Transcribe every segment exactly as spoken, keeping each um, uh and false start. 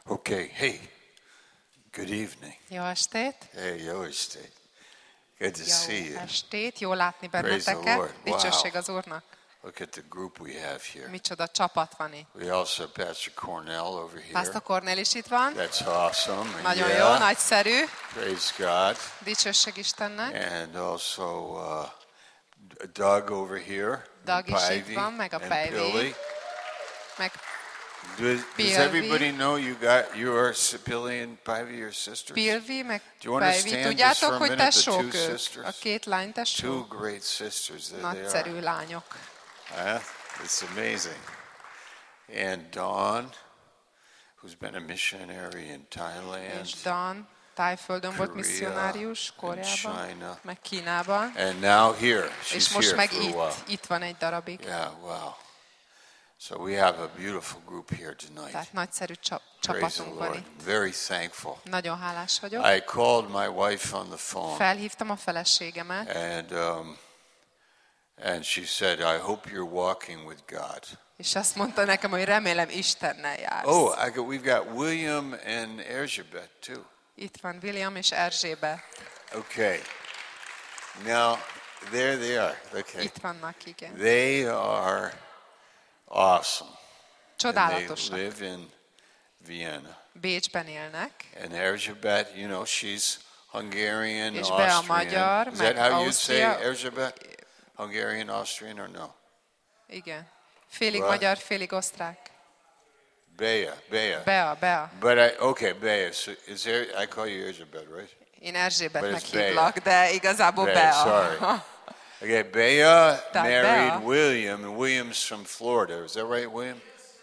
Okay, hey, good evening. Jó estét! Hey, jó estét. Good to Jó see you. estét! Jó látni Praise the benneteket. Lord. Wow. Dicsőség az Úrnak. Look at the group we have here. Micsoda csapat van itt. We also have Pastor Cornell over here. Pastor Cornél is itt van. That's awesome. Nagyon yeah. jó, nagyszerű. Praise God. Dicsőség Istennek. And also uh, Doug over here. Doug is Pivy itt van, meg a and Pivy. Billy. Meg Does, does Pilvi. everybody know you got you are Billy and Pivy, your sisters? Pilvi, meg Do you understand Pivy. just Tudjátok, for a hogy minute the tesók two ők? sisters? A két lány Two tesó? great sisters that they are. Nagyszerű lányok. Huh? It's amazing. And Dawn, who's been a missionary in Thailand. És Dan Tájföldön volt Korea, misszionárius, and Koreában, China. meg Kínában. And now here. She's És most here meg for a itt, while. itt van egy darabig. Yeah, wow. So we have a beautiful group here tonight. Tehát nagyszerű csap- Praise the csapatunk van Lord. itt. Very thankful. Nagyon hálás vagyok. I called my wife on the phone. Felhívtam a feleségemet, And um, and she said, I hope you're walking with God. és azt mondta nekem, hogy remélem Istennel jársz. Oh, I got, we've got William and Elizabeth too. Itt van William és Erzsébet. Okay. Now, there they are. Okay. Itt vannak, igen. They are awesome. And they Csodálatosak. live in Vienna. Bécsben élnek, And Elizabeth, you know, she's Hungarian, És Bea Austrian. magyar, Is that meg how you'd say Ausztria. Elizabeth? Hungarian, Austrian, or no? igen. Félig Right. magyar, félig osztrák. Bea, Bea. Bea, Bea. But I, okay, Bea. So is there, I call you Elizabeth, right? Én Erzsébetnek But it's Bea. hívlak, de igazából Bea, Bea. sorry. Okay, Bea Tehát married Bea. William, and William's from Florida. Is that right, William?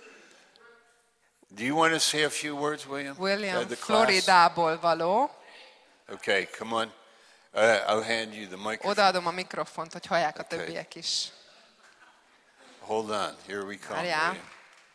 Do you want to say a few words, William? William To the class? Floridából való. Okay, come on. Uh, I'll hand you the microphone. Odaadom a mikrofont, hogy hallják a Okay. többiek is. Hold on. Here we come. Várjál. William.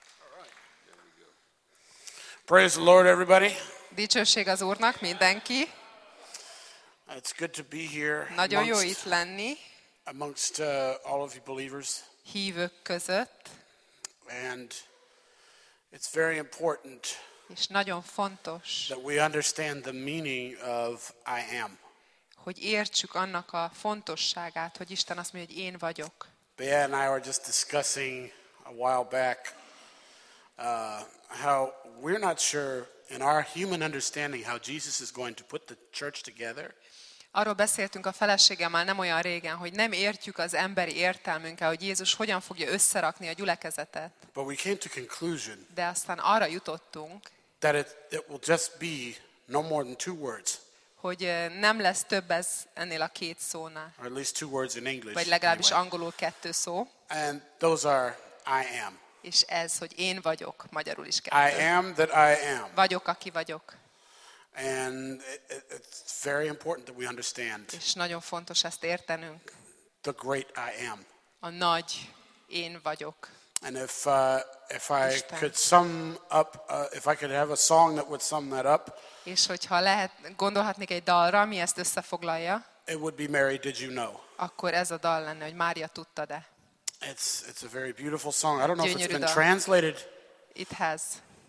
Praise the Lord, everybody. Dicsőség az Úrnak, mindenki. It's good to be here Nagyon jó amongst, itt lenni, amongst uh, all of you believers. hívők között, And it's very important és nagyon fontos, that we understand the meaning of I am. hogy értsük annak a fontosságát, hogy Isten azt mondja, hogy én vagyok. Bea and I were just discussing a while back uh, how we're not sure in our human understanding how Jesus is going to put the church together. Arról beszéltünk a feleségemmel nem olyan régen, hogy nem értjük az emberi értelmünkkel, hogy Jézus hogyan fogja összerakni a gyülekezetet. But we came to conclusion De aztán arra jutottunk, that it, it will just be no more than two words, hogy eh, nem lesz több ez ennél a két szónál. or at least two words in English. Vagy legalábbis anyway. angolul kettő szó. And those are I am. És ez, hogy én vagyok, magyarul is I kettő. am that I am. Vagyok, aki vagyok. And it, it, it's very important that we understand És nagyon fontos ezt értenünk. the great I am. A nagy én vagyok. And if uh, if I Isten. could sum up, uh, if I could have a song that would sum that up, És hogyha lehet, gondolhatnék egy dalra, ami ezt összefoglalja, it would be Mary, Did You Know? akkor ez a dal lenne, hogy Mária tudta-e. It's it's a very beautiful song. I don't know if it's Gyönyörű been dal. translated, It has.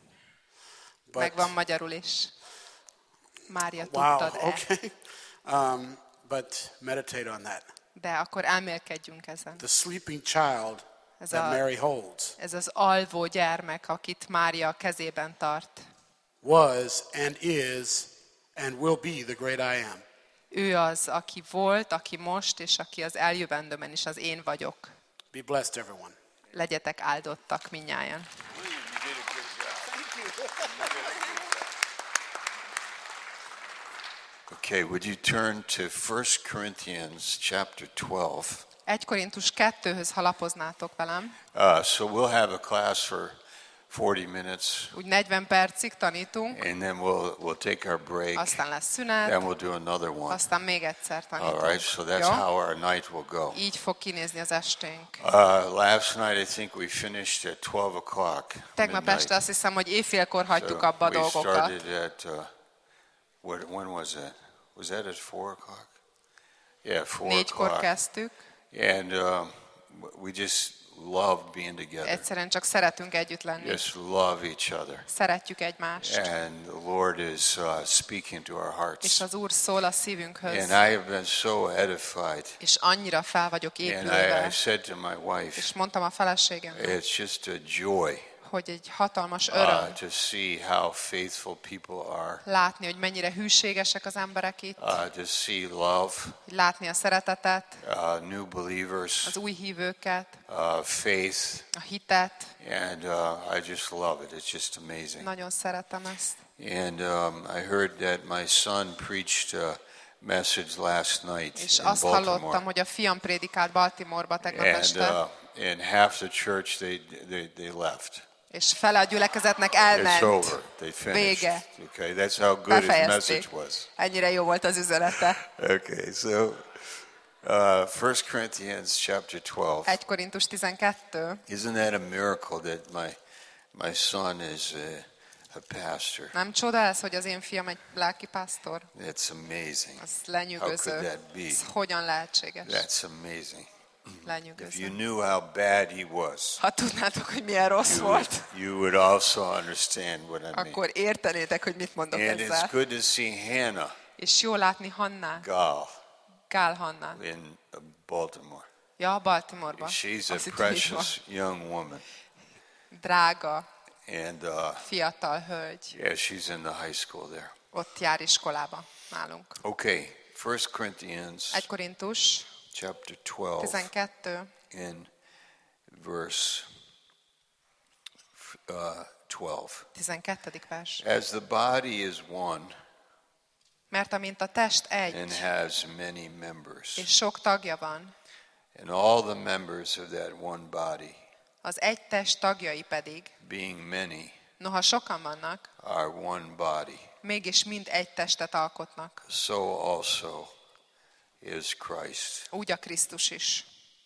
but Megvan magyarul is. Mária wow, tudtad-e. okay. Um, but meditate on that. De akkor elmélkedjünk ezen. The sleeping child Ez, that a, Mary holds ez az alvó gyermek, akit Mária a kezében tart. was and is and will be the great I am. Ő az, aki volt, aki most, és aki az eljövendőben is az én vagyok. Be blessed, everyone. Legyetek áldottak mindnyájan. Okay, would you turn to First Corinthians chapter twelve? egy Korintus kettőhöz, ha lapoznátok velem. Uh, so we'll have a class for forty minutes, Úgy negyven percig tanítunk, and then we'll we'll take our break, aztán lesz szünet, then we'll do another one. aztán még egyszer All tanítunk. right, so that's Jó? how our night will go. Így fog kinézni az esténk. Uh, last night I think we finished at twelve o'clock. Tegnap midnight. este azt hiszem, hogy éjfélkor hagytuk So abba a we dolgokat. started at uh, what? When was that? Was that at four o'clock? Yeah, four Négykor o'clock. kezdtük, And um, we just love being together. Egyszerűen csak szeretünk együtt lenni. Just love each other. Szeretjük egymást. And the Lord is uh, speaking to our hearts. És az Úr szól a szívünkhöz. And I have been so edified. És annyira fel vagyok And I, I épülve. said to my wife, És mondtam a feleségemnek, it's just a joy hogy egy hatalmas uh, öröm to see how faithful people are, látni, hogy mennyire hűségesek az emberek itt. uh, to see love, Látni a szeretetet, uh, new believers, az új hívőket, uh, faith, a hitet. and uh, I just love it. It's just amazing. Nagyon szeretem ezt. And um, I heard that my son preached a message last night És in azt hallottam, Baltimore. hogy a fiam prédikált Baltimore-ba tegnap And, este, uh, and half the church, they, they, they left. és fele a gyülekezetnek It's elment. over. They finished. Vége. Okay, that's how good his Befejezték. message was. Ennyire jó volt az üzenete. Okay, so uh, First Corinthians chapter twelve. egy Korintus tizenkettő. Isn't that a miracle that my my son is a, a pastor? Nem csoda ez, hogy az én fiam egy lelkipásztor? That's amazing. Az How could lenyűgöző. that be? Ez hogyan lehetséges? That's amazing. If you Lenyűgöző. knew how bad he was, Ha tudnátok, hogy milyen rossz you volt, would, you would also understand what I mean. akkor értenétek, hogy mit mondok And it's ezzel. good to see Hannah És jó látni Hannát, Gall Gál Hannát. in uh, Baltimore. Ja, Baltimore-ban. She's a Azt hittem, itt van. precious young woman. Drága, And uh, fiatal hölgy. yeah, she's in the high school there. Ott jár iskolába nálunk. Okay, First Corinthians egy Korintus chapter twelve tizenkettő, in verse uh, twelve. tizenkettedik vers. As the body is one Mert amint a test and egy, has many members, és sok tagja van, and all the members of that one body, az egy test tagjai pedig, being many, noha sokan vannak, are one body, mégis mind egy testet alkotnak. so also is Christ. Úgy a Krisztus is.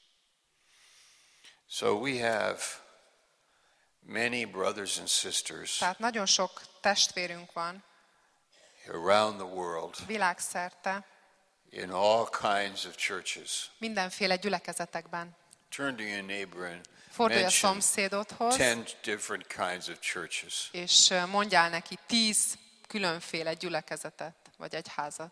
So we have many brothers and sisters Tehát nagyon sok testvérünk van around the world világszerte, in all kinds of churches. mindenféle gyülekezetekben. Turn to your neighbor and Fordulj a mention szomszédodhoz, ten different kinds of churches. és mondjál neki tíz különféle gyülekezetet, vagy egyházat.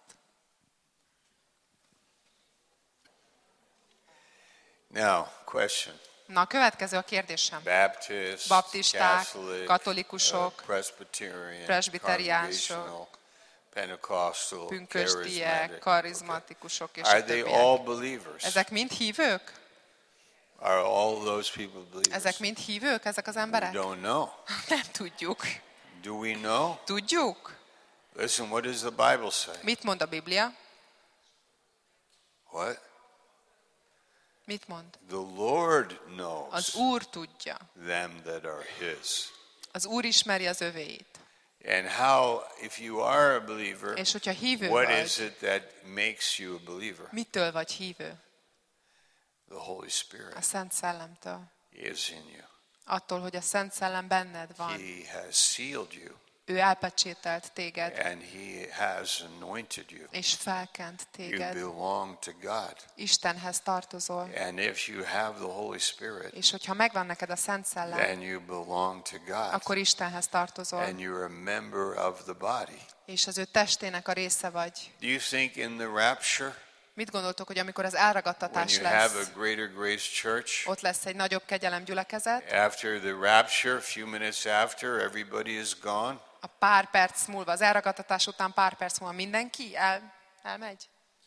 Now, question. Na, a következő a kérdésem. Baptists, Baptisták, Catholic, katolikusok, uh, Presbyterian, presbiteriánsok, Congregational, Pentecostal, pünkösdiek, charismatic. karizmatikusok és Are a they többiek. all believers? Ezek mind hívők? Are all those people believers? Ezek mind hívők, ezek az We emberek? don't know. Nem tudjuk. Do we know? Tudjuk? Listen, what does the Bible say? Mit mond a Biblia? What? Mit mond? The Lord knows Az Úr tudja. them that are His. Az Úr ismeri az övéit. And how, if you are a believer, És hogyha hívő what vagy, is it that makes you a believer? mitől vagy hívő? The Holy A Spirit Szent Szellemtől. is in you. Attól, hogy a Szent Szellem benned van. He has sealed you Ő elpecsételt téged, and He has anointed you. és felkent You téged. belong to God. Istenhez tartozol. And if you have the Holy Spirit, És hogyha megvan neked a Szent Szellem, then you belong to God. akkor Istenhez tartozol, And you're a member of the body. és az ő testének a része vagy. Do you think in the rapture, Mit gondoltok, hogy amikor az when elragadtatás you have a lesz, greater grace church, ott lesz egy nagyobb kegyelem gyülekezet, after the rapture, a few minutes after, everybody is gone? a pár perc múlva, az elragadtatás után pár perc múlva mindenki el, elmegy?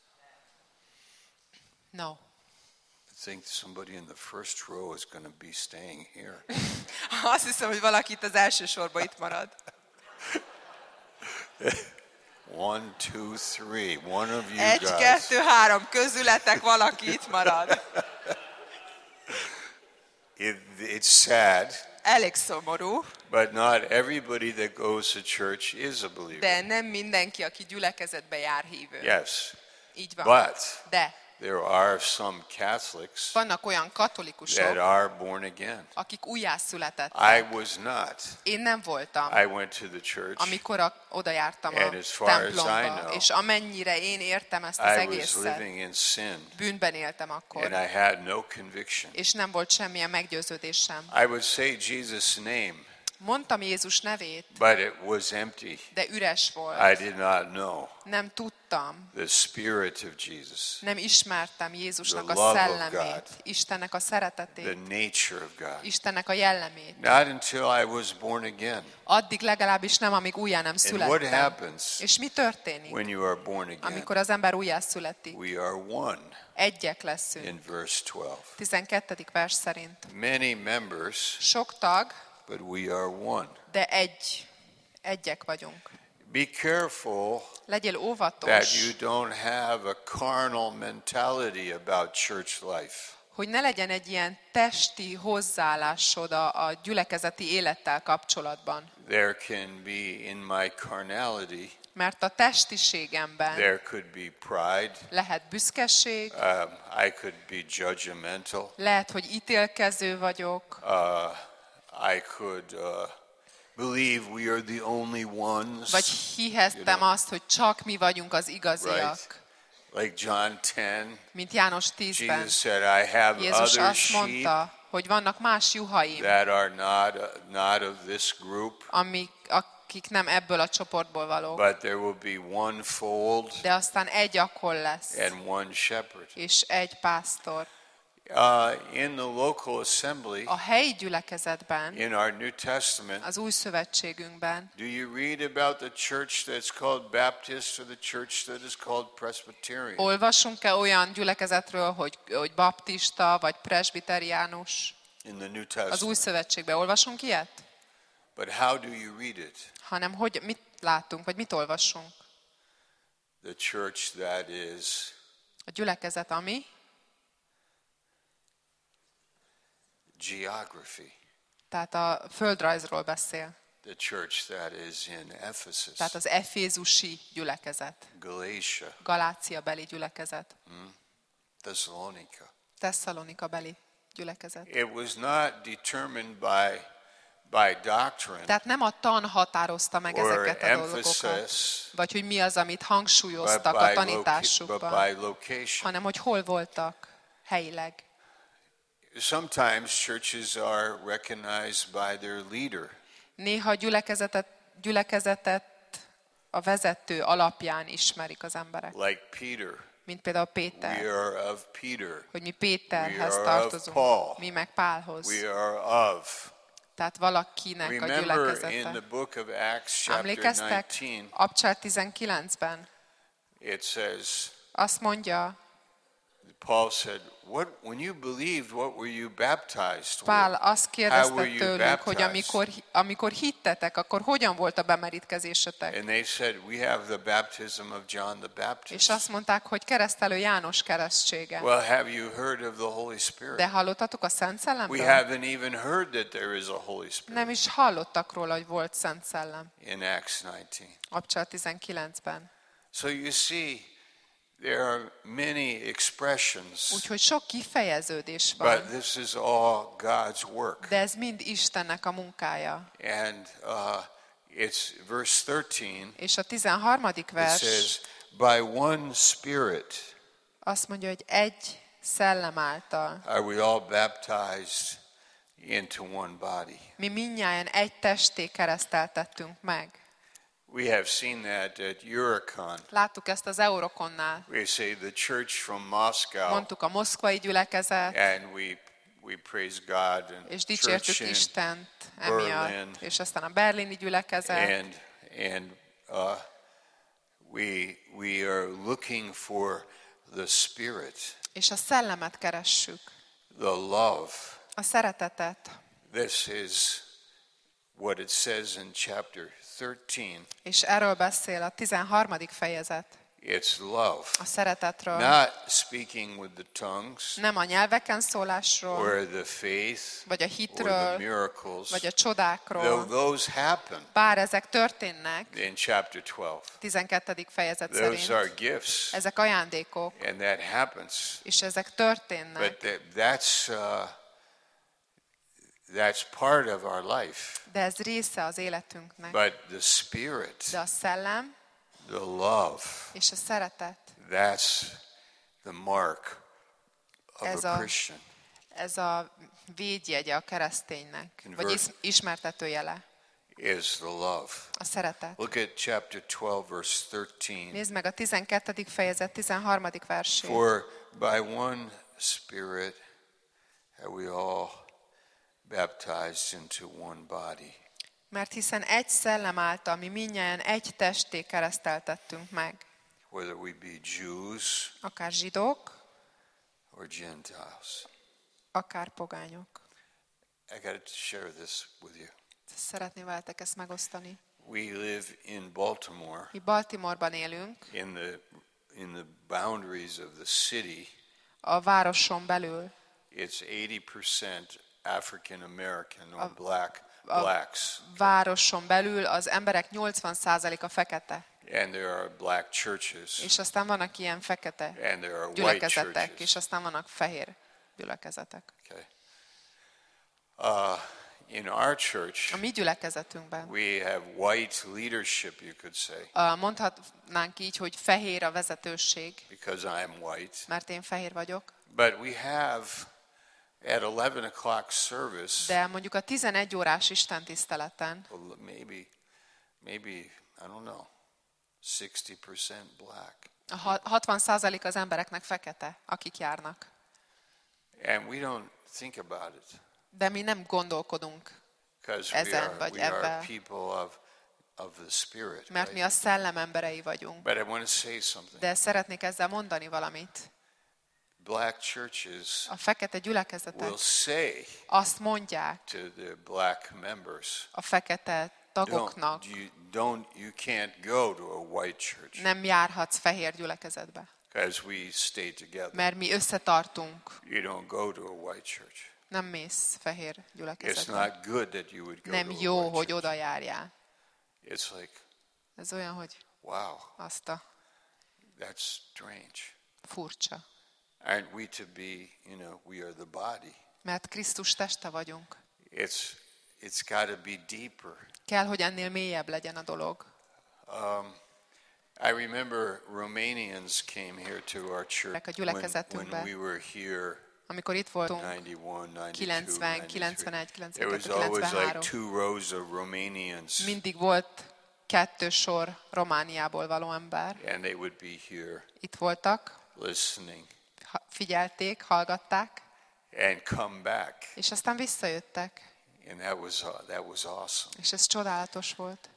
No. I think somebody in the first row is going to be staying here. Azt hiszem, hogy valaki itt az első sorban itt marad. One, two, three. One of you Egy, guys. kettő, három, közületek valaki itt marad. It, it's sad, Elég szomorú, but not everybody that goes to church is a believer. de nem mindenki, aki gyülekezetbe jár hívő. Yes, Így van. but De There are some Catholics Vannak olyan that katolikusok, are born again. akik újjászületettek. I was not. Én nem voltam, I went to the church. amikor a, oda jártam a And as far as I templomba, know, és amennyire én értem ezt az I was egészet, living in sin, bűnben éltem akkor, and I had no conviction. és nem volt semmilyen meggyőződésem. I would say Jesus' name, Mondtam Jézus nevét, but it was empty. de üres volt. I did not know Nem tudtam, the Spirit of Jesus, nem ismertem Jézusnak The a love of szellemét, God. Istennek a the szeretetét, nature of God. Istennek a jellemét. Not until I was born again. Addig legalábbis nem, amíg újjá nem And what születtem. happens És mi történik, when you are born again? amikor az ember újjá születik? We are one Egyek leszünk. in verse twelve. tizenkettedik vers szerint. Many members, Sok tag, but we are one. de egy. Egyek vagyunk. Be careful Legyél that óvatos, you don't have a carnal mentality about church life. hogy ne legyen egy ilyen testi hozzáállásod a, a gyülekezeti élettel kapcsolatban. There can be in my carnality, Mert a testiségemben there could be pride. lehet büszkeség, Um, I could be judgmental. lehet, hogy ítélkező vagyok, Uh, I could uh, believe we are the only ones. vagy hihettem You know. azt, hogy csak mi vagyunk az igaziak. Right. Like John ten, Mint János tízben. Jesus said, I have Jézus other azt sheep mondta, hogy vannak más juhaim, that are not, uh, not of this group, amik, akik nem ebből a csoportból valók. but there will be one fold De aztán egy akkol lesz, and one shepherd. és egy pásztor. Uh, in the local assembly, A helyi gyülekezetben, in our New Testament, az új szövetségünkben do you read about the church that's called Baptist or the church that is called Presbyterian? olvasunk-e olyan gyülekezetről, hogy, hogy baptista vagy presbiteriánus? In the New Az új Testament. szövetségben olvasunk ilyet? But how do you read it? Hanem hogy mit látunk, vagy mit olvasunk? The church that is A gyülekezet, ami geography. tehát a földrajzról beszél. The church that is in Ephesus, Tehát az efézusi gyülekezet, Galatia, Galácia beli gyülekezet, Thessalonica. Tesszalonika beli gyülekezet. It was not determined by, by doctrine Tehát nem a tan határozta meg or ezeket a dolgokat, emphasis, vagy hogy mi az, amit but hangsúlyoztak a by, loca- tanításukban, but by location. hanem hogy hol voltak helyileg. Sometimes churches are recognized by their leader. Néha gyülekezetet, gyülekezetet a vezető alapján ismerik az emberek. Like Peter. Mint például We Péter, are of Peter. hogy mi Péterhez We are of tartozunk, Paul. mi meg Pálhoz. We are of. Tehát valakinek a Remember in the gyülekezete. book of Acts chapter Emlékeztek? nineteen, Abcsár tizenkilencben it says, azt mondja, Paul said, "What when you believed, what were you baptized Pál with? azt How kérdezte were you tőlük, baptized?" hogy amikor, amikor hittetek, akkor hogyan volt a bemerítkezésetek? And they said, "We have the baptism of John the És Baptist." azt mondták, hogy keresztelő János keresztsége. Well, have you heard of the Holy Spirit? De hallottatok a Szent We Szellemről? haven't even heard that there is a Holy Spirit Nem is hallottak róla, hogy volt Szent Szellem. in Acts nineteen. Abcsár tizenkilencben. So you see, there are many expressions, Úgyhogy sok kifejeződés but van, this is all God's work. de ez mind Istennek a munkája. And uh, it's verse thirteen. És a tizenharmadik It vers says, "By one Spirit azt mondja, hogy egy szellem által are we all baptized into one body." mi mindnyájan egy testé kereszteltettünk meg. We have seen that at Eurocon. Láttuk ezt az Eurokonnál. We say the church from Moscow, Mondtuk a moszkvai gyülekezet, and we we praise God and és dicsértük church in, Istent Berlin. emiatt. És aztán a berlini gyülekezet. and and uh, we we are looking for the Spirit, És a szellemet keressük. the love. A szeretetet. This is what it says in chapter thirteen. És erről beszél a tizenharmadik fejezet. It's love. A szeretetről. Not speaking with the tongues, Nem a nyelveken szólásról, or the faith, vagy a or the hitről, miracles. vagy a Though csodákról. those happen Bár ezek történnek, in chapter twelve. tizenkettedik fejezet Those szerint, are gifts, ezek ajándékok, and that happens. és ezek történnek. But that, that's uh, that's part of our life. De ez része az életünknek. But the Spirit, De a szellem the love, és a szeretet, that's the mark of Ez a a- Christian. ez a védjegye a kereszténynek, In vagy verse- is- ismertetőjele, Is the love. a szeretet. Look at chapter twelve, verse thirteen. Nézd meg a tizenkettedik fejezet tizenharmadik versét. For by one Spirit have we all baptized into one body. Mert hiszen egy szellem által mi mindnyájan egy testé kereszteltettünk meg, Whether we be Jews akár zsidók, or Gentiles. akár pogányok. I got to share this with you. Szeretném veletek ezt megosztani. We live in Baltimore, Mi Baltimoreban élünk, in the in the boundaries of the city. a városon belül. It's eighty percent African American or black a- blacks, Városon belül az emberek nyolcvan százaléka fekete. and there are black churches, És aztán vannak ilyen fekete and there are white gyülekezetek, churches. és aztán vannak fehér gyülekezetek. Okay. Uh, in our church, A mi gyülekezetünkben we have white leadership, you could say, a- mondhatnánk így, hogy fehér a vezetőség, because I am white. mert én fehér vagyok, But we have at eleven o'clock service, de mondjuk a tizenegy órás istentiszteleten well, maybe, maybe I don't know, sixty percent black, a ha- hatvan százalék az embereknek fekete, akik járnak. and we don't think about it De mi nem gondolkodunk, because we Ezen are vagy we are ebben. people of of the Spirit. mert mi Right? a szellem emberei vagyunk. But I want to say something. De szeretnék ezzel mondani valamit. Black churches A fekete gyülekezetek will say azt mondják to the black members, a fekete tagoknak, don't you don't you can't go to a white church nem járhatsz fehér gyülekezetbe, because we stay together. mert mi összetartunk. You don't go to a white church. Nem mész fehér It's gyülekezetbe. not good that you would go Nem to a jó, white hogy church. oda járjál. It's like, Ez olyan, hogy wow, azt a that's strange. furcsa. Aren't we to be, you know, we are the body. Mert Krisztus teste vagyunk. It's it's got to be deeper. Kell, hogy ennél mélyebb legyen a dolog. Um, I remember Romanians came here to our church A when, gyülekezetünkbe. when we were here Amikor itt voltunk, ninety-one, ninety-two, kilencven, ninety-three. kilencvenegy, There was kilencvenkettő, always like kilencvenhárom. two rows of Romanians, Mindig volt kettő sor Romániából való ember. and they would be here Itt voltak, listening ha- figyelték, hallgatták, and come back, és aztán visszajöttek. and that was uh, that was awesome. És ez csodálatos volt.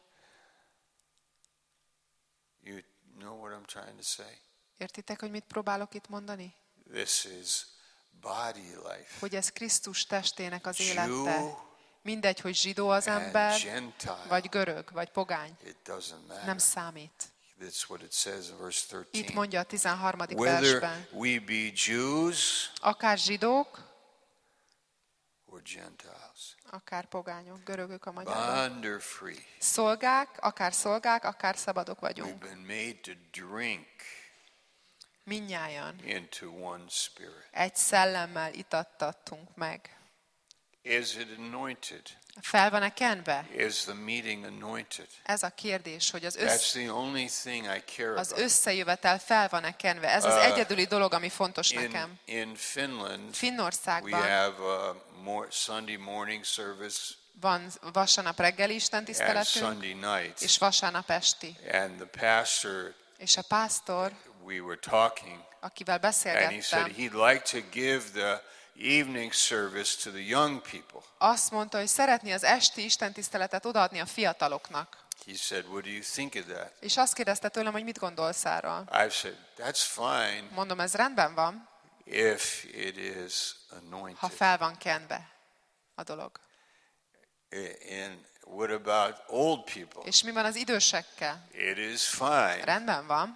You know what I'm trying to say? Értitek, hogy mit próbálok itt mondani? This is body life. Hogy ez Krisztus testének az Jew élete. Mindegy, hogy zsidó az and ember, Gentile. vagy görög, vagy pogány. It doesn't matter. Nem számít. That's what it says in verse Itt thirteen. mondja a tizenharmadik Whether versben. we be Jews Akár zsidók, or Gentiles, akár pogányok, görögök a magyarban. bond or free, Szolgák, akár szolgák, akár szabadok we've vagyunk. been made to drink Mindnyájan into one spirit. egy szellemmel itattattunk meg. Is it anointed? Fel van-e kenve? Is the meeting anointed? Ez a kérdés, hogy az, That's össz, the only thing I care az about. összejövetel fel van-e kenve. Ez az Uh, egyedüli dolog, ami fontos In, nekem. in Finland, we Finnországban have a more Sunday morning service van vasárnap reggeli and istentiszteletünk, Sunday nights. és vasárnap esti. And the pastor, És a pásztor, we were talking, akivel and he said beszélgettem, he'd like to give the evening service to the young people. azt mondta, hogy szeretné az esti istentiszteletet odaadni a fiataloknak. He said, what do you think of that? És azt kérdezte tőlem, hogy mit gondolsz erről. I said, that's fine Mondom, ez rendben van, if it is ha anointed. fel van kenve a dolog. And what about old people? És mi van az idősekkel? It is fine Rendben van,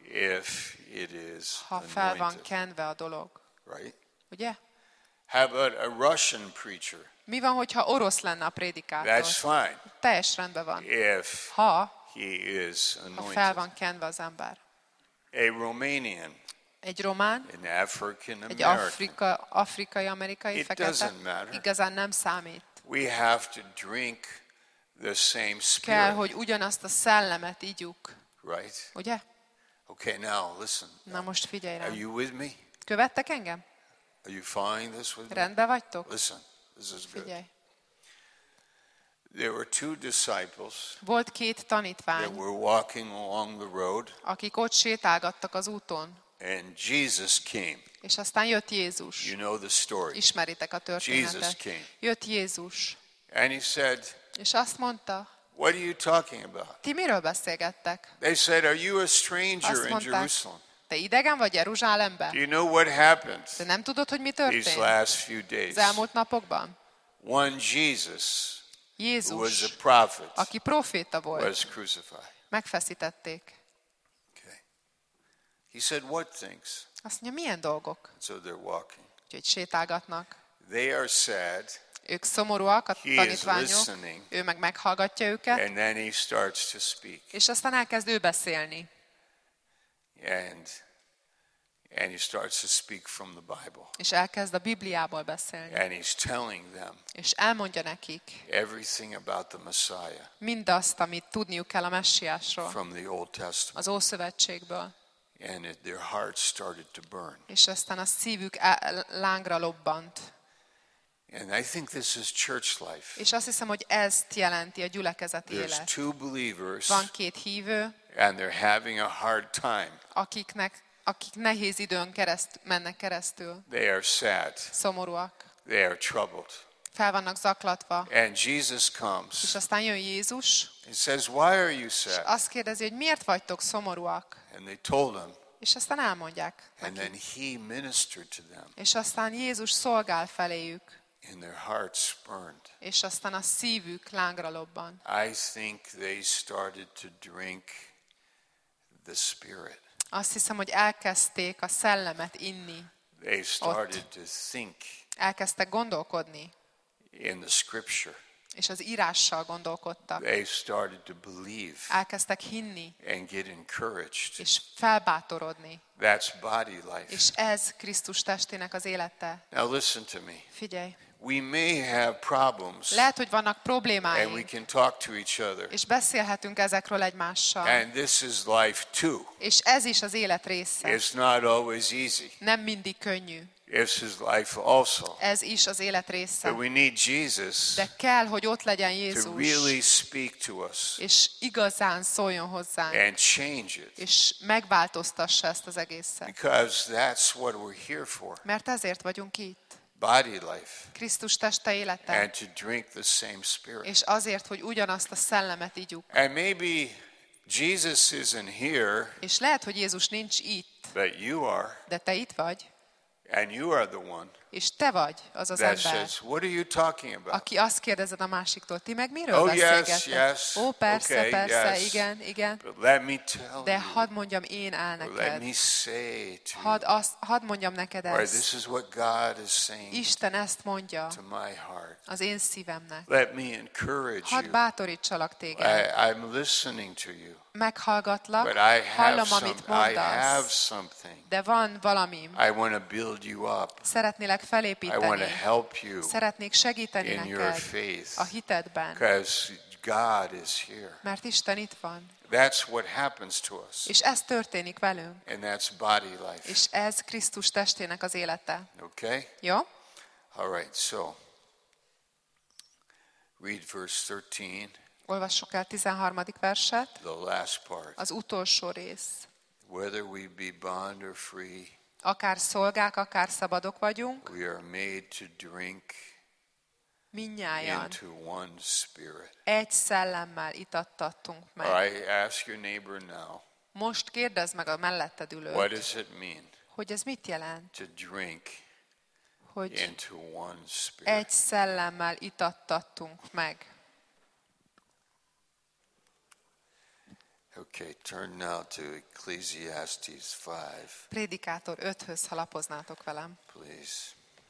if it is ha fel van anointed, kenve a dolog. right? Ugye? How about a Russian preacher? Mi van, hogyha orosz lenne a prédikátor? That's fine Teljes rendben van. if Ha, he is ha fel anointed. van kenve az ember. A Romanian, Egy román, an African egy American. Afrika, afrikai-amerikai It fekete, doesn't matter. igazán nem számít. We have to drink the same Kell, spirit, hogy ugyanazt a szellemet igyuk. right? Ugye? Okay, now listen. Na most figyelj Are rám. you with me? Követtek engem? Are you following this with me? Rendben vagytok? Listen, this is good. Figyelj. There were two disciples Volt két that tanítvány, were walking along the road, akik ott sétálgattak az úton, and Jesus came. és aztán jött Jézus. You know the story. Ismeritek a Jesus történetet. came. Jött Jézus, And he said, és azt mondta, what are you talking about? ti miről beszélgettek? They said, are you a stranger Azt in mondták, Jerusalem? te idegen vagy Jeruzsálemben? Do you know what happened Te nem tudod, hogy mi these történt last few days? az elmúlt napokban? One Jesus, who was Jézus, a prophet, aki proféta volt, was crucified. megfeszítették. Okay. He said, what things? Azt mondja, milyen dolgok? So they're walking. Úgyhogy sétálgatnak. They are sad, Ők szomorúak, a He is tanítványok, listening. ő meg meghallgatja őket, and then he starts to speak. és aztán elkezd ő beszélni. And, and he starts to speak from the Bible. És elkezd a Bibliából beszélni. And he's telling them És elmondja nekik everything about the Messiah mindazt, amit tudniuk kell a messiásról, from the Old Testament. az Ószövetségből. And it, their hearts started to burn. És aztán a szívük á- lángra lobbant. And I think this is church life. És azt hiszem, hogy ezt jelenti a gyülekezet There's élet. two believers Van két hívő, and they're having a hard time. akiknek, akik nehéz időn kereszt, mennek keresztül, They are sad. szomorúak, They are troubled. fel vannak zaklatva. And Jesus És comes. aztán jön Jézus, He says, why are you és sad? azt kérdezi, hogy miért vagytok szomorúak? And they told him. És aztán elmondják And neki. then he ministered to them. És aztán Jézus szolgál feléjük, And their hearts burned. és aztán a szívük lángra lobban. I think they started to drink the Spirit. Azt hiszem, hogy elkezdték a szellemet inni, They started to think elkezdtek gondolkodni, in the Scripture. és az írással gondolkodtak. They started to believe Elkezdtek hinni, and get encouraged. és felbátorodni. That's body life. És ez Krisztus testének az élete. Now listen to me. Figyelj, We may have problems lehet, hogy vannak and we problémáink, can talk to each other. és beszélhetünk ezekről egymással. And this is life too. És ez is az élet része. It's not always easy. Nem mindig könnyű. This is life also. Ez is az élet része. But we need Jesus De kell, hogy ott legyen to Jézus, really speak to us és igazán szóljon hozzánk, and change it. és megváltoztassa ezt az egészet. Because that's what we're here for. Mert ezért vagyunk itt. Body life. Krisztus teste élete. And to drink the same Spirit. És azért, hogy ugyanazt a szellemet igyuk. And maybe Jesus isn't here, És lehet, hogy Jézus nincs itt, but you are. de te itt vagy, And you are the one és te vagy az az that ember, says, what are you talking about? aki azt kérdezed a másiktól, ti meg miről Oh, yes, beszélgettek? yes, Ó, persze, okay, persze, yes. igen, igen. But let me tell De you, hadd mondjam én el or let neked, me say to you, hadd, azt, hadd mondjam neked or ezt. this is what God is saying Isten ezt mondja to my heart. az én szívemnek. Let me encourage Hadd you. bátorítsalak téged. I, I'm listening to you, Meghallgatlak, but I have, hallom, some, amit I have mondasz, something. de van valamim. I want to build you up. Szeretnélek I want to felépíteni. help you Szeretnék segíteni in your neked faith a hitedben, because God is here. mert Isten itt van. That's what happens to us, És ez történik velünk. and that's body life. És ez Krisztus testének az élete. Okay? Jó? All right, so read verse thirteen, Olvassuk el tizenharmadik verset, the last part. az utolsó rész. Whether we be bond or free, Akár szolgák, akár szabadok vagyunk, we are made to drink mindnyájan into one spirit. egy szellemmel itattattunk All meg. right, ask your neighbor now, Most kérdezd meg a melletted what ülőt, does it mean hogy ez mit jelent, to drink hogy into one spirit? egy szellemmel itattattunk meg. Okay, turn now to Ecclesiastes five, Prédikátor öthöz, ha lapoznátok velem. please.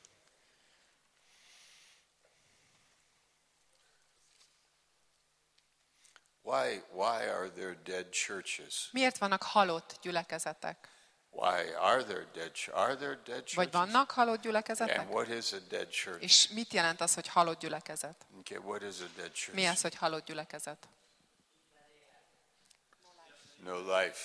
Why, why are there dead churches? Miért vannak halott gyülekezetek? Why are there dead ch- Are there dead churches? Vagy vannak halott gyülekezetek? And what is a dead church? És mit jelent az, hogy halott gyülekezet? Okay, what is a dead church? Mi az, hogy halott gyülekezet? No life.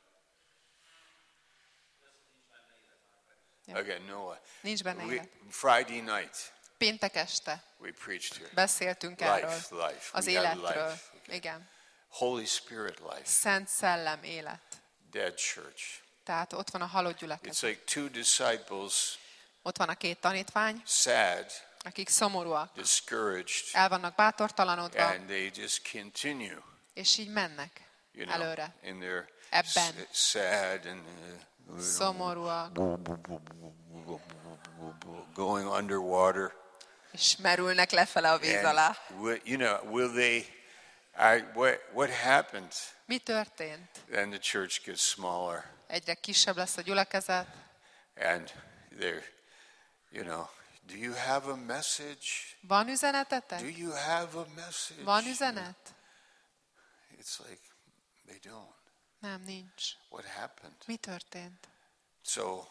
Ja. Okay, no life. Nincs benne We, élet. Friday night, Péntek este we preached here. beszéltünk Life, erről. life. Az We had életről. life. Okay. Igen. Holy Spirit life. Szent szellem élet. Dead church. Tehát ott van a halott It's gyülekezet. like two disciples, Ott van a két tanítvány, sad, akik szomorúak, discouraged, el vannak bátortalanodva, and they just continue, és így mennek you know, előre. in their Ebben. s- sad and uh, Szomorúak, going underwater. és merülnek lefele a víz And alá. will, you know, will they? I, what what happened? Mi történt? Then the church gets smaller, Egyre kisebb lesz a gyülekezet, and they're, you know, do you have a message? van üzenetetek? Do you have a message? Van üzenet? It's like they don't. Nem, nincs. What happened? Mi történt? So,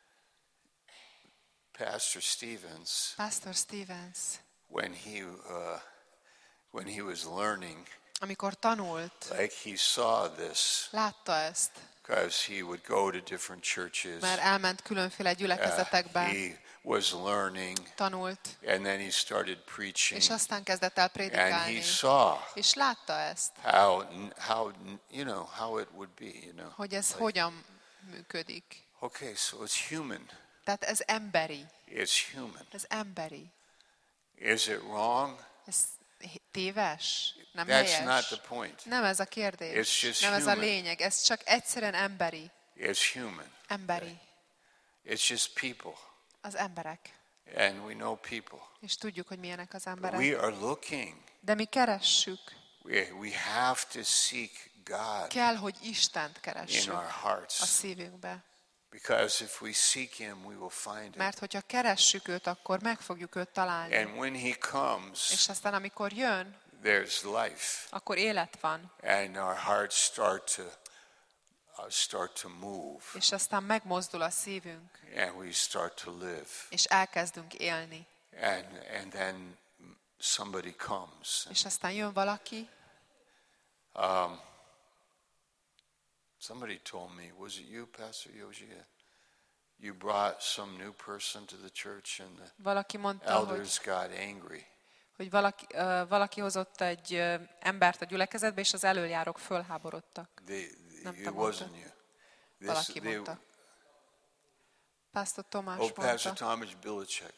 Pastor Stevens, Pastor Stevens, when he uh, when he was learning, amikor tanult, like he saw this, látta ezt, because he would go to different churches. mert elment különféle Uh, gyülekezetekbe, he was learning, tanult, and then he started preaching, és aztán kezdett el and prédikálni. he saw És látta ezt, how how you know how it would be, you know. hogy ez Like, hogyan működik. okay, so it's human. Tehát ez emberi. It's human. Ez emberi. Is it wrong? Ez téves? Nem That's not helyes? the point. Nem ez a kérdés. It's just Nem ez a human. lényeg. Ez csak egyszerűen emberi. It's human. Emberi. It's just people, Az emberek. and we know people. És tudjuk, hogy milyenek az But emberek. we are looking. De mi keressük. We we have to seek God Kell, hogy Istent in keressük our a hearts, szívünkbe. because if we seek Him, we will find Him. Mert hogyha keressük őt, akkor meg fogjuk őt találni. And when He comes, És aztán, amikor jön, there's life, akkor élet van. and our hearts start to uh, start to move, És aztán megmozdul a szívünk, and we start to live. és elkezdünk élni. And and then somebody comes. És aztán jön valaki, Um, somebody told me, was it you, Pastor Yoshia? You brought some new person to the church, and the valaki mondta, hogy, elders got angry. hogy valaki, uh, valaki hozott egy uh, embert a gyülekezetbe, és az elöljárók fölháborodtak. They, Nem it te mondtad. wasn't you. This, Valaki they, mondta. Pastor Tomás oh, Pastor mondta. Thomas Bilicek.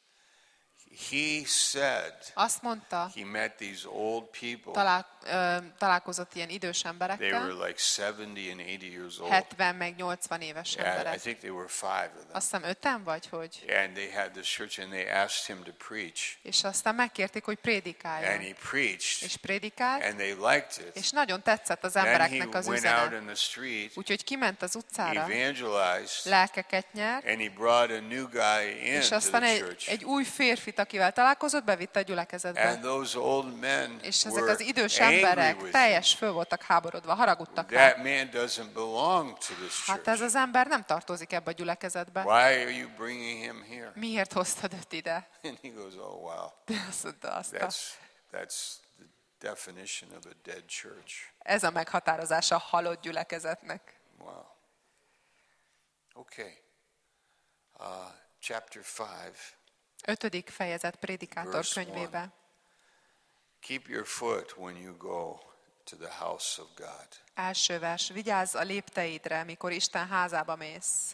He said Azt mondta, he met these old people. talál, ö, találkozott ilyen idős They emberekkel, were like seventy and eighty years old. hetven meg nyolcvan éves Yeah, I emberek. think they were five of them. Azt hiszem öten vagy, hogy? And they had this church, and they asked him to preach, És aztán megkérték, hogy and prédikáljon. he preached, És prédikált, and they liked it. és nagyon tetszett az Then he embereknek az went out üzenet. in the street, Úgyhogy kiment az utcára, evangelized, lelkeket nyert, and he brought a new guy és into aztán the egy, church. egy új férfit, akivel találkozott, bevitte a gyülekezetbe. And those old men És ezek were az idős angry emberek with him. teljes föl voltak háborodva, haragudtak rá. That man doesn't belong to this Hát ez church. az ember nem tartozik ebbe a gyülekezetbe. Why are you bringing him here? Miért hoztad őt ide? And he goes, oh, wow. De azt mondta, azt a, That's, that's the definition of a dead church. ez a meghatározása a halott gyülekezetnek. Wow. Okay. Uh, chapter five. Ötödik fejezet Prédikátor Verse könyvébe. Keep your foot when you go to the house of God. Első vers. Vigyázz a lépteidre, mikor Isten házába mész,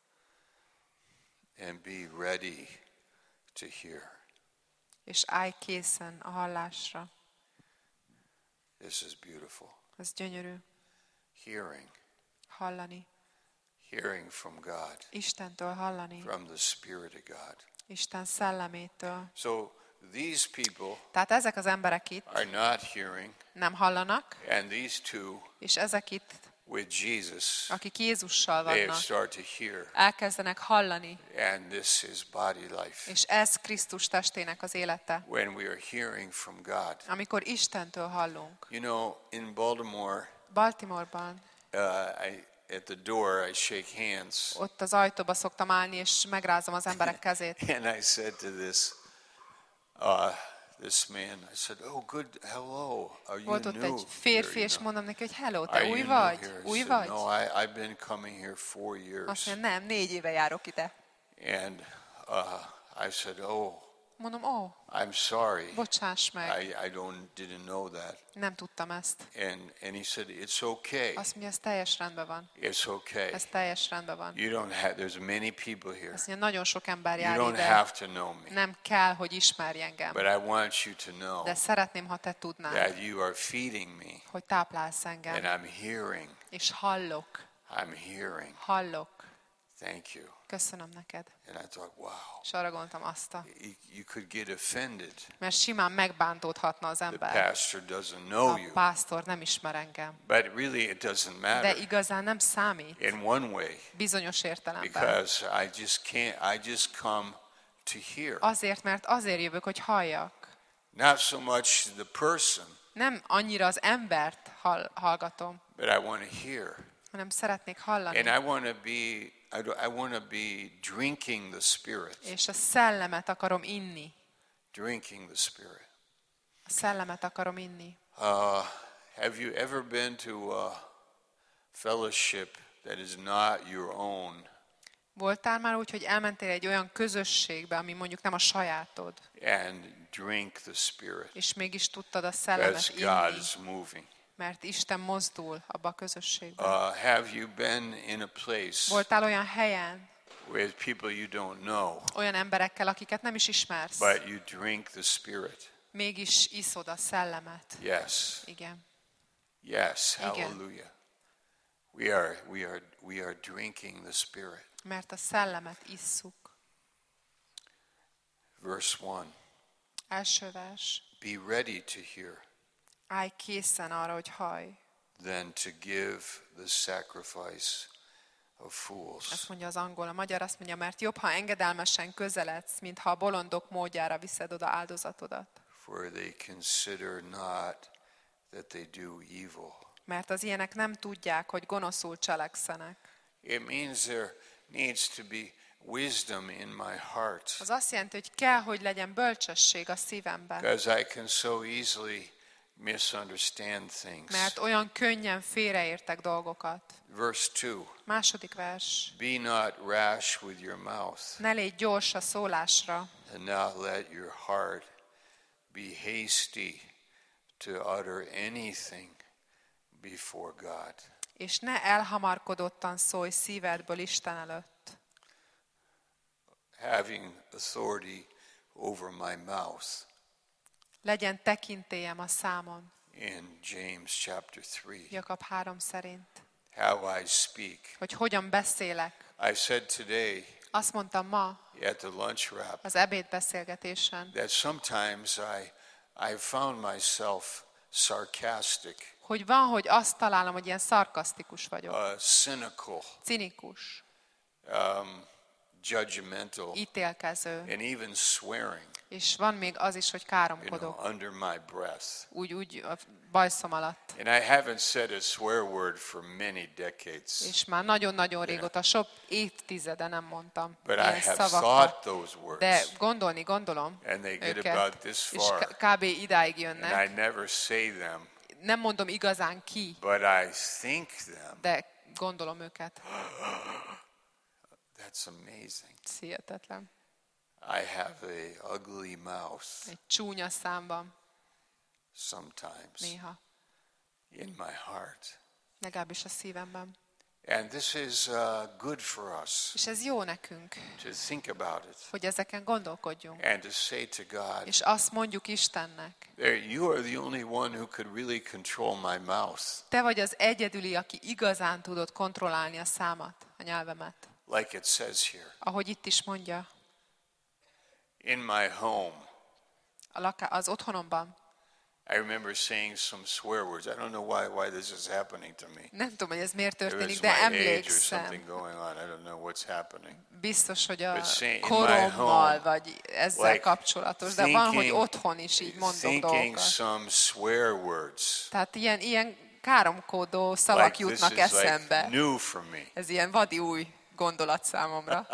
And be ready to hear. és állj készen a hallásra. This is beautiful. Ez gyönyörű. Hearing. Hallani. Hearing from God. Istentől hallani. From the Spirit of God. Isten szellemétől. So these people Tehát ezek az emberek itt are not hearing, nem hallanak, and these two és ezek itt, with Jesus, akik Jézussal they have vannak, started to hear, elkezdenek hallani, and this is body life. és ez Krisztus testének az élete. When we are hearing from God. Amikor Istentől hallunk. You know, in Baltimore, Baltimoreban, uh, I, at the door, I shake hands, ott az ajtóba szoktam állni, és megrázom az emberek kezét. and I said to this, uh, this man, I said, "Oh, good, hello. Are you Volt ott new egy férfi, here, és you know? mondom neki, hogy hello, Are te you új new vagy? here?" He Új said, vagy? "No, I, I've been coming here four years." Azt mondja, nem, négy éve járok ide. And uh, I said, "Oh, Mondom, ó, I'm sorry. bocsáss meg, I, I don't didn't know that." nem tudtam ezt. And and he said, "It's okay. Azt mondja, ez teljes rendben van. It's okay. Ez teljes rendben van. You don't have. There's many people here. Azt mondja, nagyon sok ember You jár don't ide. have to know me, Nem kell, hogy ismerj engem. but I want you to know De szeretném, ha te tudnád, that you are feeding me, hogy táplálsz and engem. I'm hearing. És hallok, I'm hearing. hallok. Thank you." Köszönöm neked. And I thought, wow, És arra gondoltam azt a... you, you could get offended. Mert simán megbántódhatna az The ember. pastor doesn't know A you, pásztor nem ismer engem. but really it doesn't De matter igazán nem számít. in one way Bizonyos értelemben. because I just can't. I just come to hear, Azért, mert azért jövök, hogy halljak. not so much the person, Nem annyira az embert hall, hallgatom, but I want to hear, hanem szeretnék hallani. and I want to be. I, do- I want to be drinking the Spirit, És a szellemet akarom inni. drinking the Spirit. A szellemet akarom inni. Uh, have you ever been to a fellowship that is not your own, Voltál már úgy, hogy elmentél egy olyan közösségbe, ami mondjuk nem a sajátod, and drink the Spirit és mégis tudtad a szellemet as God inni, is moving? mert Isten mozdul abba a közösségbe. Uh, have you been in a place Voltál olyan helyen, with people you don't know, olyan emberekkel, akiket nem is ismersz, but you drink the Spirit? mégis iszod a szellemet. Yes, Igen. yes, Igen. hallelujah. We are, we are, we are drinking the Spirit. Mert a szellemet isszuk. Verse one, Első vers. be ready to hear, Állj készen arra, hogy hallj. then to give the sacrifice of fools. Ezt mondja az angol. A magyar azt mondja, mert jobb, ha engedelmesen közeledsz, mint ha a bolondok módjára viszed oda áldozatodat. For they consider not that they do evil. Mert az ilyenek nem tudják, hogy gonoszul cselekszenek. It means there needs to be wisdom in my heart, Az azt jelenti, hogy kell, hogy legyen bölcsesség a szívemben. because I can so easily misunderstand things. Mert olyan könnyen félreértek dolgokat. Verse two, Második vers. be not rash with your mouth, Ne légy gyors a szólásra, and not let your heart be hasty to utter anything before God. és ne elhamarkodottan szólj szívedből Isten előtt. Having authority over my mouth, Legyen tekintélyem a számon. in James chapter three, Jakab három szerint. how I speak. Hogy hogyan beszélek. I said today Azt mondtam ma at the lunch wrap az ebédbeszélgetésen, that sometimes I I found myself sarcastic, hogy van, hogy azt találom, hogy ilyen szarkasztikus vagyok, uh, cynical, cinikus, um, judgmental, ítélkező, and even swearing, és van még az is, hogy you know, káromkodok, under my breath. úgy, úgy a bajszom alatt. And I haven't said a swear word for many decades, És már nagyon-nagyon régóta, sok évtizede nem mondtam but I ilyen have szavakat. thought those words, De gondolni gondolom and they get őket, about this és far, k- kb. Idáig and I jönnek. never say them, Nem mondom igazán ki, but I think them. de gondolom őket. That's amazing. Ez hihetetlen. I have a ugly mouth Egy csúnya számban sometimes néha, in my heart. legalábbis a szívemben. And this is uh, good for us És ez jó nekünk, to think about it hogy ezeken gondolkodjunk. and to say to God, És azt mondjuk Istennek, there, you are the only one who could really control my mouth. te vagy az egyedüli, aki igazán tudod kontrollálni a számat, a nyelvemet. Like it says here, Ahogy itt is mondja, in my home, a laká- az otthonomban. I remember saying some swear words. I don't know why why this is happening to me. Nem tudom, hogy ez miért It was történik, my de age or emlékszem. something going on. I don't know what's happening. Biztos, hogy a But say, in my korommal, home, vagy ezzel like kapcsolatos, de van, hogy thinking- otthon is így mondok Thinking dolgokat. some swear words. Tehát ilyen, ilyen káromkódó szavak Like this jutnak is eszembe. like new for me. Ez ilyen vadi új gondolat számomra.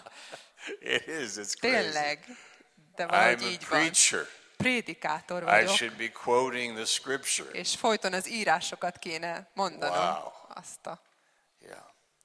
It is. It's crazy. Tényleg. De valahogy I'm a így van. preacher. Prédikátor I vagyok, should be quoting the scripture. és folyton az írásokat kéne mondanom. Wow. Azt a... Yeah.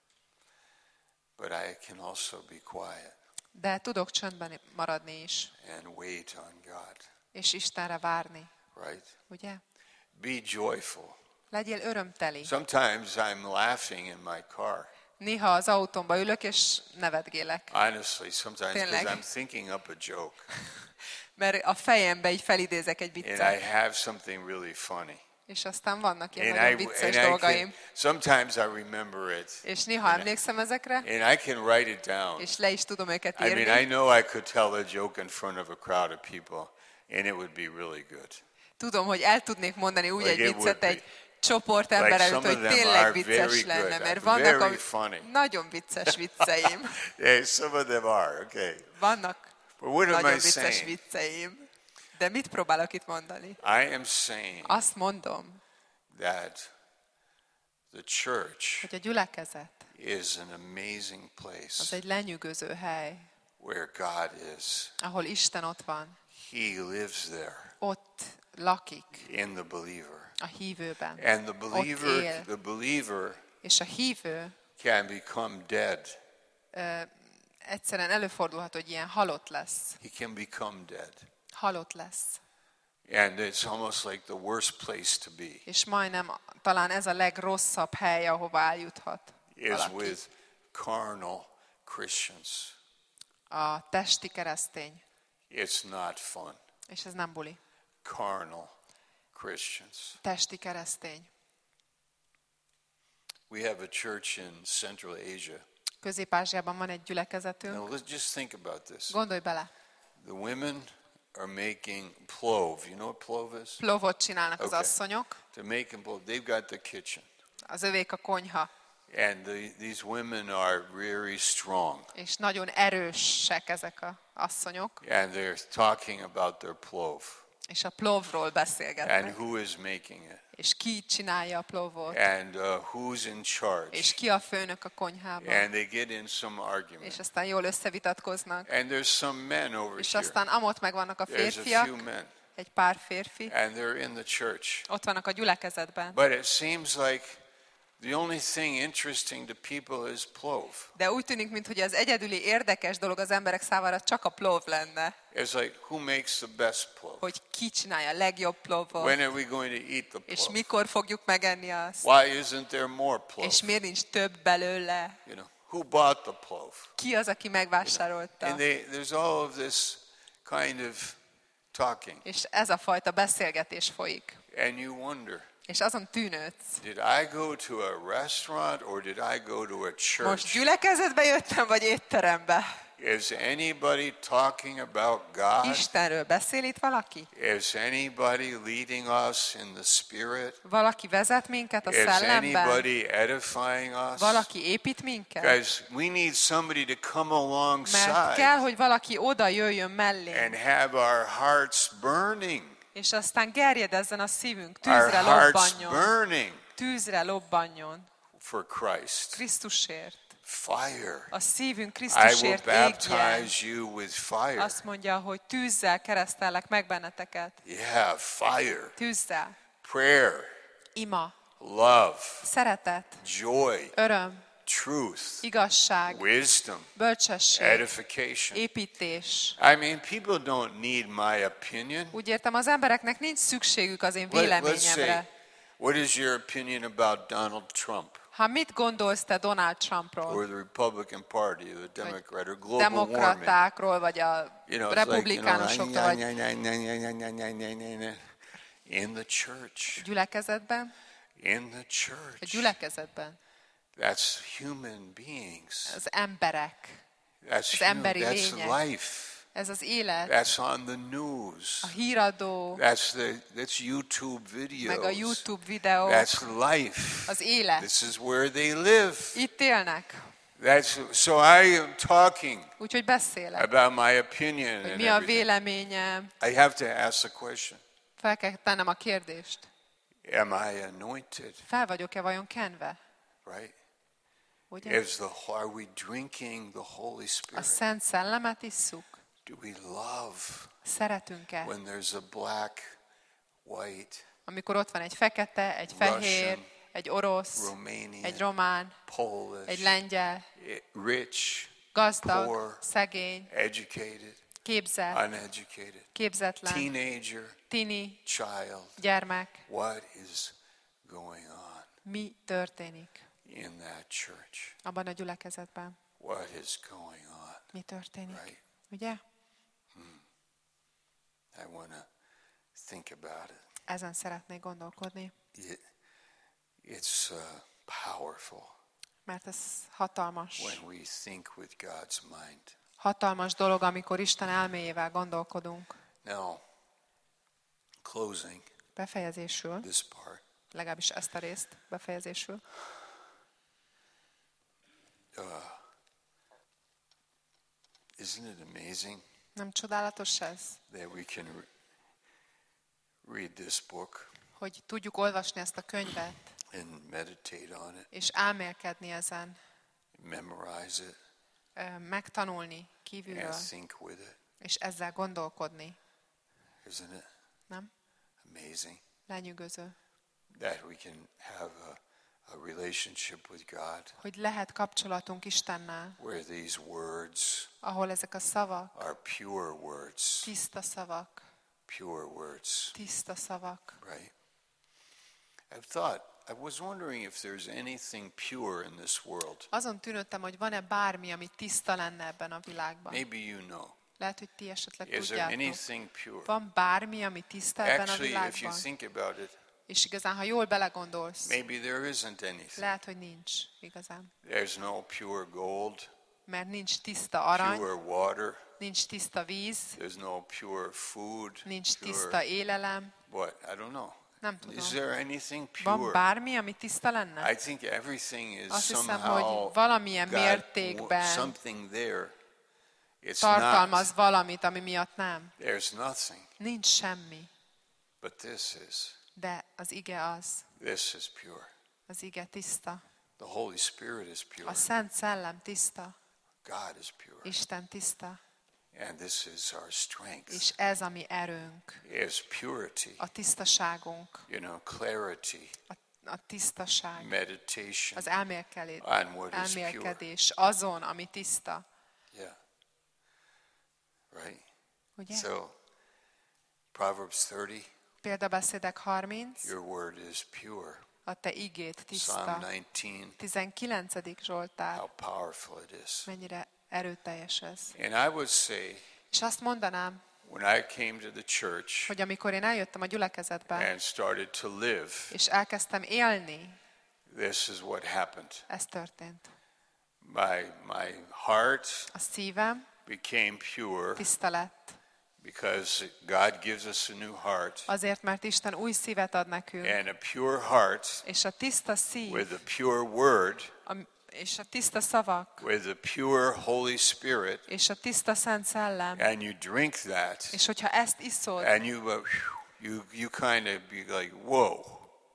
But I can also be quiet De tudok csöndben maradni is, and wait on God. és Istenre várni, Right? ugye? Be joyful. Legyél örömteli. Sometimes I'm laughing in my car. Néha az autómba ülök, és nevetgélek. Honestly, sometimes because Tényleg. I'm thinking up a joke Mert a fejembe így felidézek egy and I viccet. have something really funny. És aztán vannak ilyen And nagyon I, vicces and I dolgaim. can, sometimes I remember it És néha emlékszem ezekre, and I can write it down. és le is tudom őket I mean, I írni. know I could tell a joke in front of a crowd of people and it would be really good. Tudom, hogy el tudnék mondani úgy Like egy it would viccet be. egy csoport Like ember some előtt, of hogy them tényleg are vicces very lenne, good, mert uh, vannak very a funny. nagyon vicces vicceim. Yeah, some of them are, okay. Vannak But what am nagyon I vicces saying? vicceim. De mit próbálok itt mondani? I am saying Azt mondom, that the church hogy a gyülekezet is an amazing az place egy lenyűgöző hely, where God is. ahol Isten ott van. He lives there Ott lakik in the believer. a hívőben. And the Ott believer, él. the believer És a hívő can become dead. ö, egyszerűen előfordulhat, hogy ilyen halott lesz. He can become dead. Halott lesz. And it's almost like the worst place to be És majdnem talán ez a legrosszabb hely, ahova eljuthat is valaki. with carnal Christians. A testi keresztény. It's not fun. És ez nem buli. Carnal Christians. Testi keresztény. We have a church in Central Asia. Közép-Ázsiában van egy gyülekezetünk. Now let's just think about this. Gondolj bele. The women are making plov. You know what plov is? Plovot csinálnak az Okay. asszonyok. They're making plov. They've got the kitchen. Az övék a konyha. And the, these women are very strong. És nagyon erősek ezek az asszonyok. And they're talking about their plov. És a plovról And beszélgetnek. who is making it. És ki csinálja a plovot. And uh, who's in charge. És ki a főnök a konyhában. And they get in some És argument. aztán jól összevitatkoznak. And there's some men over És here. aztán amott meg vannak a There's a few férfiak, men. egy pár férfi. And they're in the church. Ott vannak a gyülekezetben. But it seems like the only thing interesting to people is plov. De úgy tűnik, mintha az egyedüli érdekes dolog az emberek számára csak a plov lenne. It's like, who makes the best plov? Hogy ki csinálja a legjobb plovot. When are we going to eat the És plov? mikor fogjuk megenni azt. Why isn't there more plov? És miért nincs több belőle. You know, who bought the plov? Ki az, aki megvásárolta. And they, there's all of this kind of talking. És ez a fajta beszélgetés folyik. And you wonder, És azon tűnődsz. did I go to a restaurant or did I go to a Most church? gyülekezetbe jöttem, vagy étterembe? Is anybody talking about God? Istenről beszél itt valaki? Is anybody leading us in the Spirit? Valaki vezet minket a Is szellemben? anybody edifying us? Valaki épít minket? Guys, we need somebody to come Mert alongside kell, hogy valaki oda jöjjön mellé. and have our hearts burning. És aztán gerjedezzen a szívünk, Our tűzre hearts lobbanjon. burning Tűzre lobbanjon. for Christ. Krisztusért. Fire. A szívünk I will Krisztusért égjen. baptize you with fire. Azt mondja, hogy tűzzel keresztellek meg benneteket. Yeah, fire. Tűzzel. Prayer. Ima. Love. Szeretet. Joy. Öröm. Truth. Igazság. Wisdom. Bölcsesség. Edification. Építés. I mean, people don't need my opinion. Úgy értem, az embereknek nincs szükségük az én Let, let's say, véleményemre. what is your opinion about Donald Trump Ha mit gondolsz te Donald Trumpról, or the Republican Party, or the Democrat, or global warming? demokratákról, vagy a You know, it's republikánusoktól, vagy like, in the church, gyülekezetben? in the A church. gyülekezetben. That's human beings. Az emberek. That's, az human, emberi that's lények. life. Ez az élet, That's on the news. a híradó, That's the that's YouTube videos. meg a YouTube videók, That's life. az élet. This is where they live. Itt élnek. That's so I am talking Úgyhogy beszélek. about my opinion Hogy and mi a everything. véleményem. I have to ask the question. Fel kell tennem a kérdést. Am I anointed? Fel vagyok-e vajon kenve? Right? Ugye? Is the are we drinking the Holy A Spirit? Szent Szellemet isszuk. Do we love Szeretünk-e? when there's a black, white, Amikor ott van egy fekete, egy fehér, Russian, egy orosz, Romanian, egy román, Polish, egy lengyel, rich, gazdag, poor, szegény, educated, képzett, uneducated, képzetlen, teenager, tini, child? gyermek. What is going on Mi történik in that church? abban a gyülekezetben? What is going on? Mi történik? Right? Ugye? I want to think about it. Ezen szeretnék gondolkodni, it it's uh, powerful mert ez hatalmas. when we think with God's mind. Hatalmas dolog, amikor Isten elméjével gondolkodunk. Now, closing Befejezésül, this part. legalábbis ezt a részt befejezésül. Uh, isn't it amazing Nem csodálatos ez, that we can re- read this book hogy tudjuk olvasni ezt a könyvet, and meditate on it, és elmélkedni ezen, memorize it, ö, megtanulni kívülről, and think with it? és ezzel gondolkodni. Isn't it Nem? amazing Lenyűgöző. that we can have a, a relationship with God Hogy lehet kapcsolatunk Istennel, where these words ahol ezek a szavak, are pure words, tiszta szavak, pure words, tiszta szavak. right? I've thought, I was wondering if there's anything pure in this world. Azon tűnődtem, hogy van-e bármi, ami tiszta lenne ebben a világban. Maybe you know. Lehet, hogy ti esetleg Is there tudjátok. anything pure? Van bármi, ami tiszta ebben a Actually, if you világban? think about it, És igazán, ha jól belegondolsz, maybe there isn't anything. lehet, hogy nincs igazán. There's no pure gold, Mert nincs tiszta arany, pure water. nincs tiszta víz, There's no pure food. nincs pure, tiszta élelem. what? I don't know. Nem Is tudom. there anything Van pure? bármi, ami tiszta lenne? I think everything is Azt hiszem, somehow hogy valamilyen got mértékben something there. It's tartalmaz not. valamit, ami miatt nem. There's nothing. Nincs semmi, But this is. de az ige az. This is pure. Az ige tiszta. The Holy Spirit is pure. A Szent Szellem tiszta. God is pure. Isten tiszta. And this is our strength. És ez a mi erőnk. Is purity. A tisztaságunk. You know, clarity, A, a tisztaság. meditation Az elmélkedés, on what is pure. elmélkedés azon, ami tiszta. Yeah. Right? Ugye? So, Proverbs thirty, Példabeszédek harminc. your word is pure. A te igét tiszta. Psalm nineteen, tizenkilencedik Zsoltár. how powerful it is. Mennyire erőteljes ez. And I would say, És azt mondanám, when I came to the church hogy amikor én eljöttem a gyülekezetbe, and started to live, és elkezdtem élni, this is what happened. ez történt. My, my heart A szívem became pure tiszta lett. because God gives us a new heart. Azért, mert Isten új szívet ad nekünk. And a pure heart És a tiszta szív, with a pure word, a, és a tiszta szavak, with a pure Holy Spirit, és a tiszta Szent Szellem, and you drink that, és hogyha ezt iszod, and you, uh, you, you kind of be like, whoa,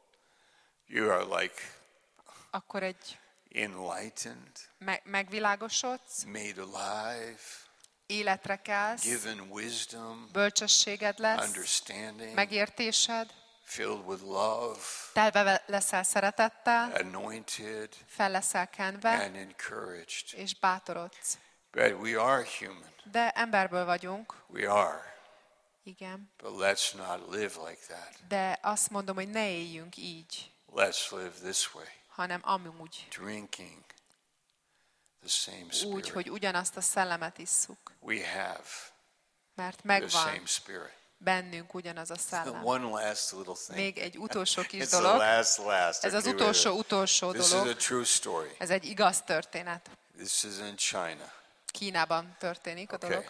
you are like akkor egy enlightened, me- megvilágosodsz, made alive, életre kelsz, given wisdom, bölcsességed lesz, understanding, megértésed, filled with love, telve leszel szeretettel, anointed, fel leszel kenve, and encouraged. és bátorodsz. But we are human. De emberből vagyunk, We are. igen, But let's not live like that. de azt mondom, hogy ne éljünk így, Let's live this way, hanem amúgy, drinking the same úgy, Spirit. hogy ugyanazt a szellemet isszuk, We have mert the megvan same Spirit. bennünk ugyanaz a szellem. One last little thing. Még egy utolsó kis It's the dolog, last, last. ez az Okay, utolsó, wait. utolsó This is dolog, a true story. ez egy igaz történet. This is in China. Kínában történik a dolog. Okay.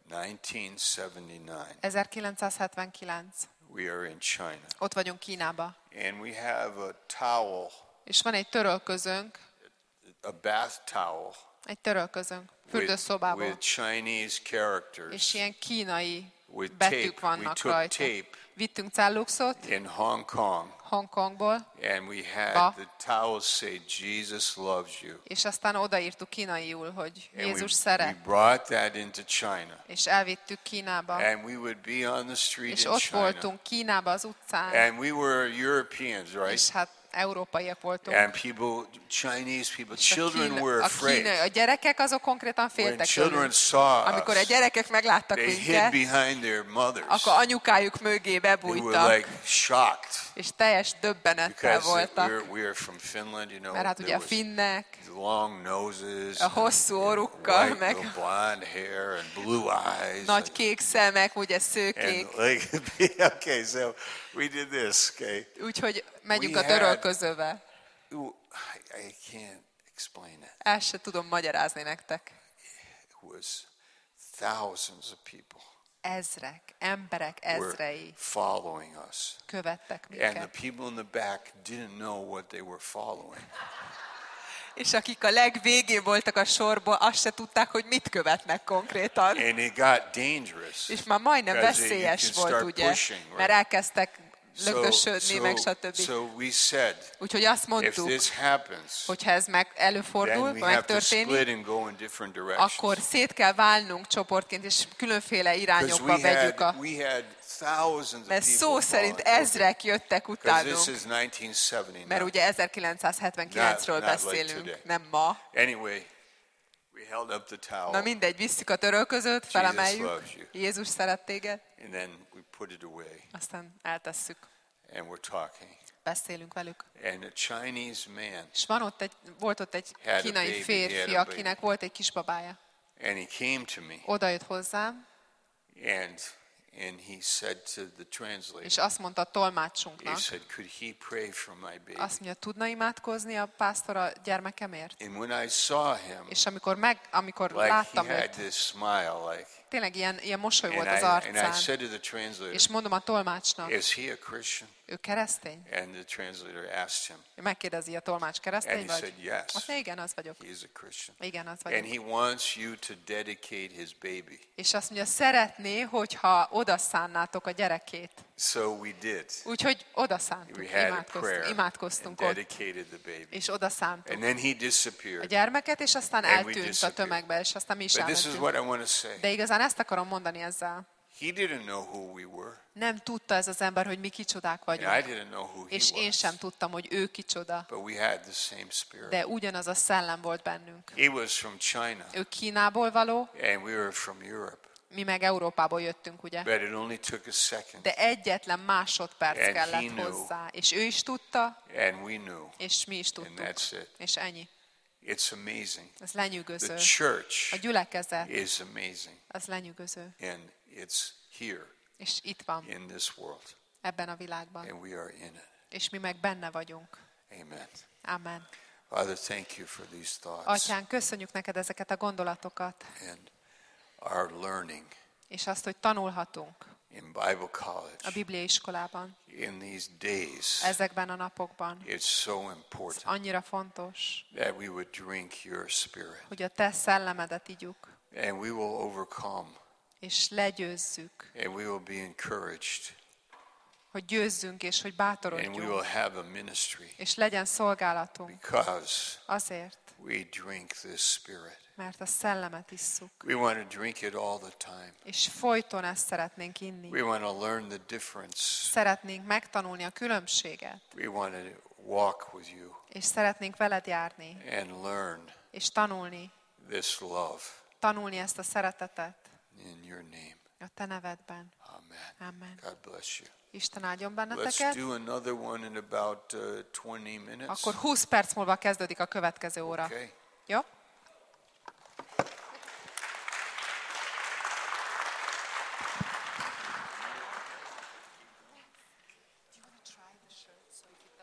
nineteen seventy-nine. ezerkilencszázhetvenkilenc. We are in China. Ott vagyunk Kínába. And we have a towel, És van egy törölközőnk, a bath towel egy törölközőnk, with, fürdőszobából. with Chinese characters. És ilyen kínai With betűk tape. We vannak took rajta. tape Vittünk celluxot in Hong Kong, Hongkongból, and we had Ba. the towels say, Jesus loves you. és aztán odaírtuk kínaiul, hogy And we, Jézus we szeret. brought that into China. És elvittük Kínába. And we would be on the street És in ott China. voltunk Kínába az utcán. And we were Europeans, right? És hát európaiak voltunk. And people, Chinese people, És a, children kína, were a, afraid. kína, a gyerekek azok konkrétan When féltek children tőlünk. saw Amikor a us, gyerekek megláttak they hid minket, behind their mothers. akkor anyukájuk mögé They bebújtak, were like shocked és teljes döbbenettel because voltak. we're, we are from Finland, you know. Mert hát there ugye a was finnek, long noses, a hosszú orrukkal, white, meg little blonde hair, and blue eyes. nagy kék szemek, ugye szőkék. And like, okay, so we did this, okay. Úgyhogy megyünk We a had- törölközővel. Ooh, I, I can't explain it. Ezt se tudom magyarázni nektek. It was thousands of people Ezrek, emberek were ezrei following us. követtek And the minket. people in the back didn't know what they were following. És akik a legvégén voltak a sorból, azt se tudták, hogy mit követnek konkrétan. And it got dangerous. És már majdnem Because you veszélyes can volt, start ugye? pushing, right? Mert elkezdtek So, lögdösödni, meg so, stb. so we said, Úgyhogy azt if mondtuk, this happens, hogyha ez meg előfordul, then we have to megtörténik, split and go in different directions. akkor szét kell válnunk csoportként, és különféle Because irányokba we vegyük a... had, we had thousands of Mert szó people szerint following. ezrek jöttek Because this utánunk. is nineteen seventy-nine. Mert ugye ezerkilencszázhetvenkilencről Not- not like beszélünk, today. nem ma. Anyway, we held up the towel, Na mindegy, visszük a törölközőt, felemeljük. loves you. Jézus szeret téged, and then we put it away, aztán eltesszük. and we're talking. Beszélünk velük. And a Chinese man, És van ott egy, volt ott egy Had a kínai baby, férfi, he had a baby. akinek volt egy kisbabája. and he came to me, Oda jött hozzám, and and he said to the translator, és azt mondta a he tolmácsunknak, said, could he pray for my baby? azt mondja, tudna imádkozni a pásztor a gyermekemért? And when I saw him, És amikor, meg, amikor like láttam he had őt, this smile, like, tényleg ilyen, ilyen mosoly and volt az I, and I arcán. said to the translator, És mondom a tolmácsnak, is he a Christian? ő keresztény? And the translator asked him, Megkérdezi a tolmács, and keresztény he vagy? said, yes, Azt mondja, igen, az vagyok. he's a Christian. Igen, az And vagyok. he wants you to dedicate his baby. És azt mondja, szeretné, hogyha odaszánnátok a gyerekét. So we did. Úgyhogy odaszántuk, We had a imádkoztunk, prayer and imádkoztunk ott, dedicated the baby. és odaszántuk And then he a disappeared. gyermeket, és aztán And we eltűnt a disappeared. tömegbe, és aztán mi is But this is elmentünk. what I want to say. De igazán ezt akarom mondani ezzel. He didn't know who we were, Nem tudta ez az ember, hogy mi kicsodák and I vagyunk. didn't know who he És én was. sem tudtam, hogy ő kicsoda. But we had the same spirit. De ugyanaz a szellem volt bennünk. He was from China, Ő Kínából való, and we were from Europe. mi meg Európából jöttünk, ugye? But it only took a second, De egyetlen másodperc And he kellett knew. hozzá. És ő is tudta, and we knew. és mi is And tudtuk. that's it. És ennyi. It's amazing. Ez The lenyűgöző. A church gyülekezet, is amazing, az lenyűgöző. and it's here És itt van, in this world, ebben a világban. and we are in it. És mi meg benne vagyunk. Amen. Amen. Father, thank you for these thoughts Atyán, köszönjük neked ezeket a gondolatokat, and our learning és azt, hogy tanulhatunk in Bible a college Biblia iskolában, in these days. ezekben a napokban. It's so Ez important annyira fontos, that we would drink your spirit, hogy a te szellemedet igyuk, and we will overcome, és legyőzzük, and we will be encouraged, hogy győzzünk, és hogy and we bátorodjunk, will have a ministry és legyen szolgálatunk. because Azért, we drink this spirit. mert a szellemet isszuk. We want to drink it all the time. És folyton ezt szeretnénk inni. We want to learn the difference. Szeretnénk megtanulni a különbséget, We want to walk with you és szeretnénk veled járni, and learn és tanulni, this love tanulni ezt a szeretetet in your name. a te nevedben. Amen. Amen. God bless you. Isten áldjon Let's benneteket. do another one in about uh, twenty minutes. Akkor húsz perc múlva kezdődik a következő óra. Okay. Jó?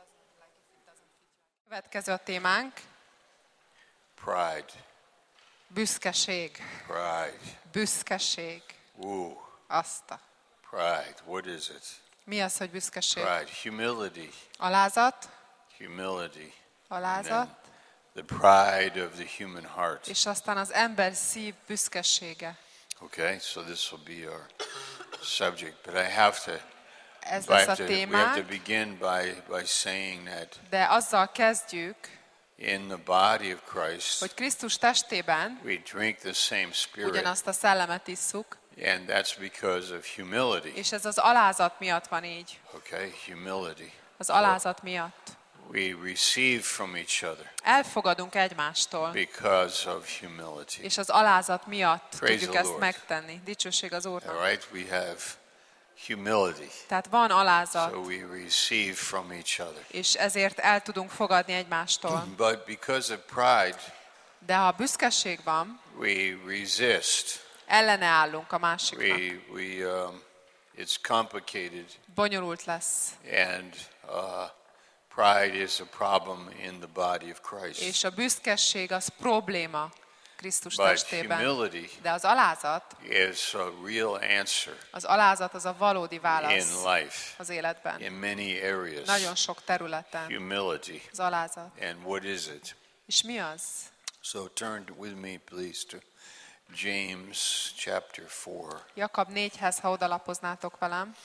Következő a témánk. Pride. Büszkeség. Pride. Büszkeség. Ooh, Azt a. pride. What is it? Mi az, hogy büszkeség? Pride. Humility. Alázat. Humility. Alázat. The pride of the human heart. És aztán az ember szív büszkesége. Okay, so this will be our subject, but I have to, Ez I lesz have a to we have to témánk, begin by, by saying that de azzal kezdjük, in the body of Christ, hogy Krisztus testében we drink the same Spirit, ugyanazt a szellemet isszuk, and that's because of humility. és ez az alázat miatt van így. Okay, humility. Az alázat miatt. We receive from each other Elfogadunk egymástól, because of humility. és az alázat miatt Praise tudjuk the ezt Lord. megtenni. Dicsőség az All Úrnak. right, we have humility, Tehát van alázat, so we receive from each other. és ezért el tudunk fogadni egymástól. But because of pride, De ha büszkeség van, we resist. ellene állunk a másiknak. We we um, it's complicated, Bonyolult lesz. and uh, pride is a problem in the body of Christ. És a büszkeség az probléma Krisztus But testében. humility De az alázat, is a real answer az alázat az a valódi válasz in life, az életben. in many areas. Nagyon sok területen. Humility, Az alázat. and what is it? És mi az? So turn with me, please, to James chapter four. Jakab négyhez, ha odalapoznátok velem.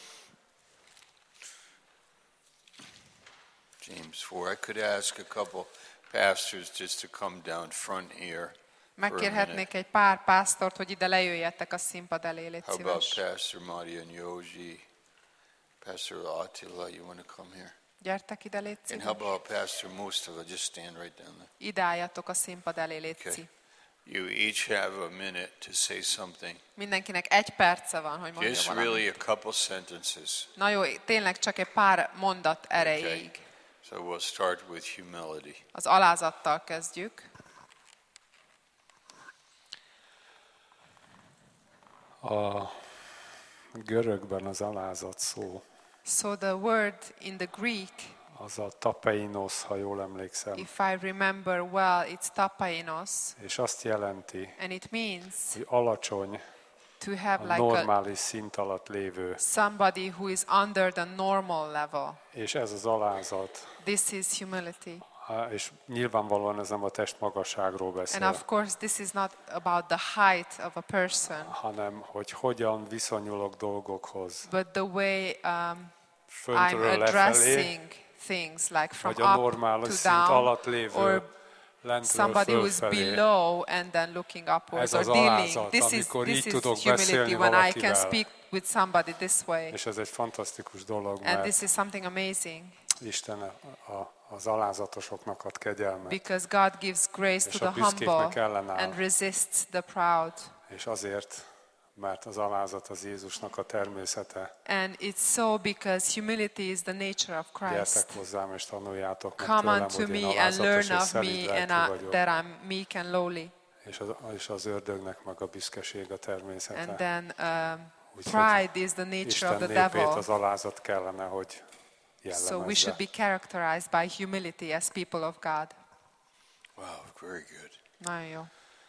James four. I could ask a couple pastors just to come down front here for a minute. Megkérhetnék egy pár pásztort, hogy ide lejöjjetek a színpad elé, légy How about szíves. Pastor Maria and Yoji? Pastor Attila, you want to come here? Gyertek ide, légy And how szíves. about Pastor Mustafa? Just stand right down there. Ide álljatok a színpad elé, légy Okay. szí. You each have a minute to say something. Mindenkinek egy perce van, hogy mondja Just valamit. really a couple sentences. Na jó, tényleg csak egy pár mondat erejéig. So we'll start with humility. Az alázattal kezdjük. A görögben az alázat szó, So the word in the Greek, az a tapeinos, ha jól emlékszem, if I remember well, it's tapainos, és azt jelenti, and it means hogy alacsony, to have a like a, normális szint alatt lévő, somebody who is under the normal level. és ez az alázat, This is humility. Á, és nyilvánvalóan ez nem a testmagasságról And beszél, of course, this is not about the height of a person, hanem hogy hogyan viszonyulok dolgokhoz, but the way um, I'm föntről lefelé, addressing things, like from vagy a up normális to szint down, alatt lévő, or lentről somebody who is fölfelé. below and then looking upwards, Ez or az dealing. alázat, This is, amikor this így is tudok humility beszélni when I can valakivel. speak with somebody this way. És ez egy fantasztikus dolog, And mert this is something amazing, Isten a, a, az alázatosoknak ad kegyelmet, because God gives grace És to a the büszkéknek humble ellenáll. and resists the proud. és azért, mert az alázat az Jézusnak a természete. And it's so because humility is the nature of Christ. Gyertek hozzám és tanuljátok meg Come tőlem, unto hogy én me and alázatos learn és of szelíd me, and lelkű I, vagyok. that I'm meek and lowly. És az, és az ördögnek meg a büszkeség a természete. And then um, Úgyhogy pride is the nature Isten of the népét devil. az alázat kellene, hogy So we jellemezze. should be characterized by humility as people of God. Wow, very good. Nagyon jó.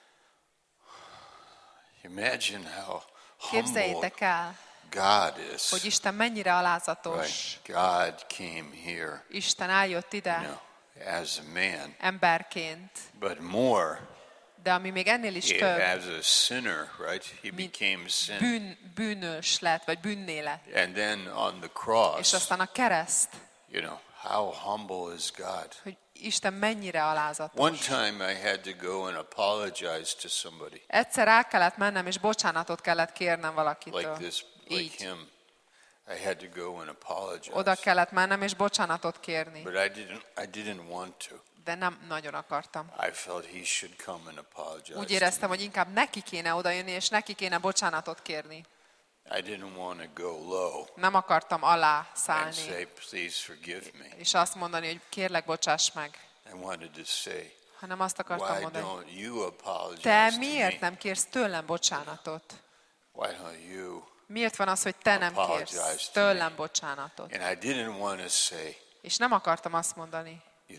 Imagine how humble Képzeljétek el, God is. hogy Isten mennyire alázatos. Right. God came here, Isten eljött ide you know, as a man, emberként, but more de ami még ennél is he- több, as a sinner, right? He mint became sin. bűn, bűnös lett, vagy bűnné lett. And then on the És cross, aztán a kereszt, you know, how humble is God? hogy Isten mennyire alázatos. One time I had to go and apologize to somebody Egyszer rá kellett mennem, és bocsánatot kellett kérnem valakitől. like this, like Így. him. I had to go and apologize. Oda kellett mennem, és bocsánatot kérni. But I didn't I didn't want to. De nem nagyon akartam. I felt he should come and apologize. Úgy to éreztem, me. hogy inkább neki kéne odajönni, és neki kéne bocsánatot kérni. I didn't want to go low Nem akartam alá and szállni, say, please forgive me. és azt mondani, hogy kérlek, bocsáss meg. I wanted to say, Hanem azt akartam why mondani, don't you apologize te to miért me? nem kérsz tőlem bocsánatot? Why don't you? Miért van az, hogy te nem Apologize kérsz to tőlem bocsánatot? And I didn't want to say, És nem akartam azt mondani, you know,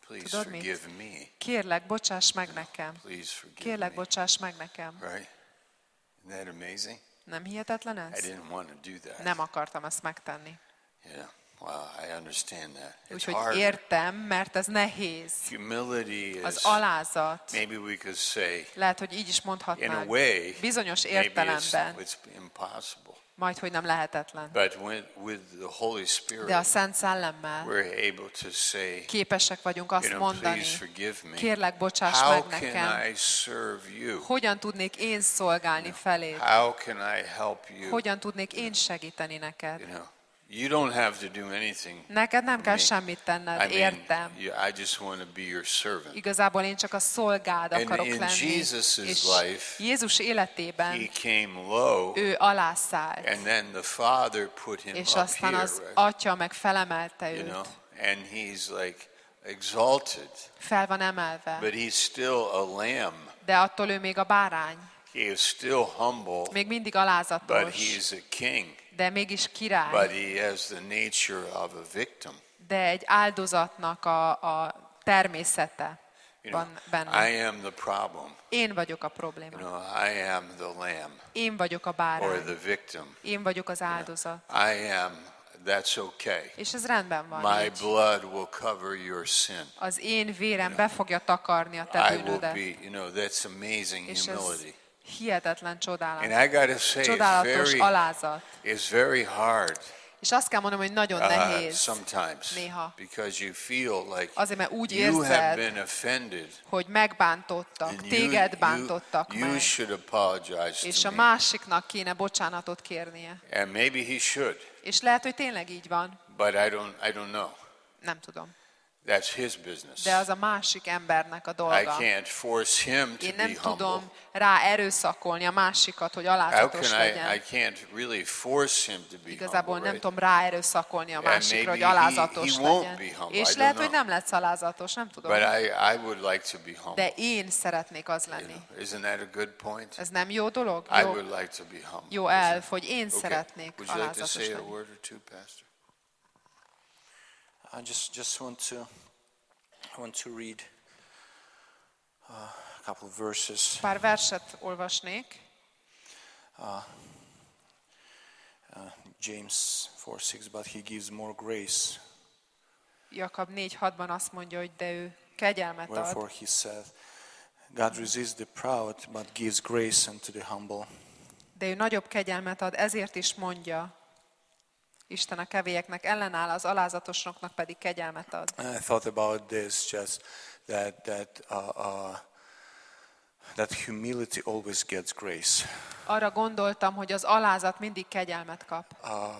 Please Tudod mit? forgive me. Kérlek, bocsáss meg nekem. Please forgive Kérlek, me. bocsáss meg nekem. Right? Isn't that amazing? Nem hihetetlen I ez? didn't want to do that. Nem akartam ezt megtenni. Yeah. Wow, I understand that. It's Úgyhogy hard. értem, mert ez nehéz. Humility Az is, alázat, maybe we could say, lehet, hogy így is in a mondhatnánk, way, bizonyos maybe it's, értelemben, it's impossible. majd, hogy nem lehetetlen. But when, with the Holy De a Spirit, Szent Szellemmel we're able to say, képesek vagyunk you azt know, mondani, please forgive me. kérlek, bocsáss How meg can nekem, I serve you? hogyan tudnék én szolgálni feléd, How can I help you? hogyan tudnék én segíteni neked. You know, you don't have to do anything. Neked nem kell me. semmit I tenned, mean, értem. you- I just want to be your servant. Igazából én csak a szolgád And akarok in lenni. Jesus' És life, Jézus He életében came low, ő alászállt, and then the Father put him és up aztán here, az right? Atya meg felemelte You őt. know, and He's like exalted, Fel van emelve. but He's still a lamb. De attól ő még a bárány. He is still humble, Még mindig but alázatos. He's a king. De mégis király. But He has the nature of a victim. De egy áldozatnak a, a természete You know, van benne. I am the problem. Én vagyok a You probléma. know, I am the lamb Én vagyok a or bárány. the victim. Én vagyok az áldozat. I am. That's okay. És ez rendben My van így. blood will cover your sin. Az én vérem be fogja takarni a te I will bűnödet. be, you know, that's amazing És ez humility. hihetetlen And csodálat. I got to say, it's Csodálatos very, alázat. it's very hard És azt kell mondanom, hogy nagyon uh, nehéz sometimes néha. because you feel like Azért, mert úgy you have érzed, been offended. hogy megbántottak, And you, téged you, bántottak you meg, should apologize és to a me. másiknak kéne bocsánatot kérnie. And maybe he should, És lehet, hogy tényleg így van, but I don't, I don't know. nem tudom. That's his business. De az a másik embernek a I dolga. can't force him to Én be nem tudom humble. rá erőszakolni a másikat, hogy How alázatos can I, I legyen. can't really force him to be Igazából humble, nem right? tudom rá erőszakolni a And másikra, hogy maybe he- alázatos he won't legyen. be humble, I És don't lehet, hogy know. nem lesz alázatos, nem tudom. But I, I would like to be humble. De én szeretnék az You lenni. know, isn't that a good point? Ez nem jó dolog? I Jó, would like to be humble. jó Isn't elv, it? hogy én Okay. szeretnék Would you like to alázatos say a lenni. word or two, Pastor? I just just want to I want to read uh, a couple of verses. Pár verset olvasnék. Uh, James four six, but he gives more grace. Jakab négy hatban azt mondja, hogy de ő kegyelmet ad. Wherefore he said, God resists the proud, but gives grace unto the humble. De ő nagyobb kegyelmet ad, ezért is mondja, Isten a kevélyeknek ellenáll, az alázatosoknak pedig kegyelmet ad. And I thought about this just that that uh, uh, that humility always gets grace. Arra gondoltam, hogy az alázat mindig kegyelmet kap. Uh,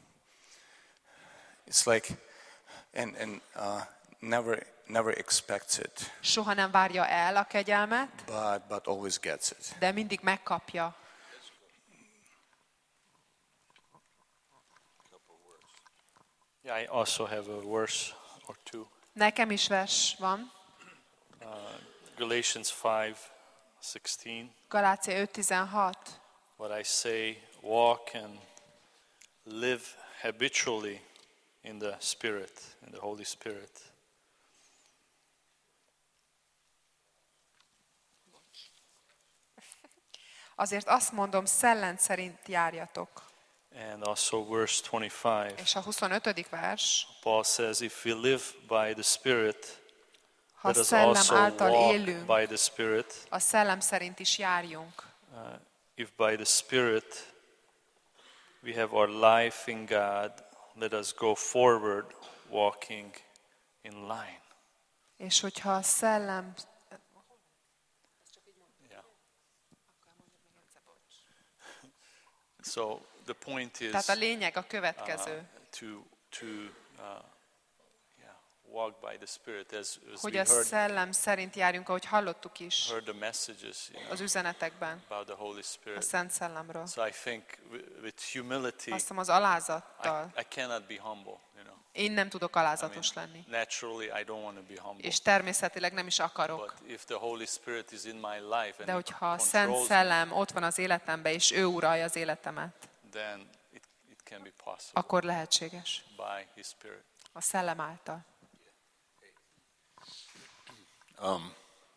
it's like and and uh, never never expects it, Soha nem várja el a kegyelmet, but but always gets it. de mindig megkapja. Yeah, I also have a verse or two. Nekem is vers van, Uh, Galatians five sixteen. Galácia öt tizenhat. What I say, walk and live habitually in the Spirit, in the Holy Spirit. Azért azt mondom, szellem szerint járjatok. And also verse twenty-five. És a huszonötödik vers, Paul says, if we live by the Spirit, ha let us szellem also által walk élünk, by the Spirit. a szellem szerint is járjunk. Uh, if by the Spirit we have our life in God, let us go forward walking in line. És hogyha a szellem... Yeah. So the point is Tehát a lényeg a uh, következő, to to uh, yeah, walk by the Spirit, as, as hogy we a heard szellem szerint járjunk, ahogy hallottuk is heard the messages, you know, az üzenetekben, about the Holy a Spirit. Szent Szellemről. So I think wi- with humility, Azt hiszem az I, alázattal. I cannot be humble, you know. Én nem tudok I mean, alázatos lenni. naturally, I don't want to be humble. És természetileg nem is akarok. But if the Holy Spirit is in my life and De it hogyha a Szent controls me, Szellem ott van az életemben, és ő uralja az életemet, then it, it can be possible akkor lehetséges. by His Spirit. A Szellem által. Um,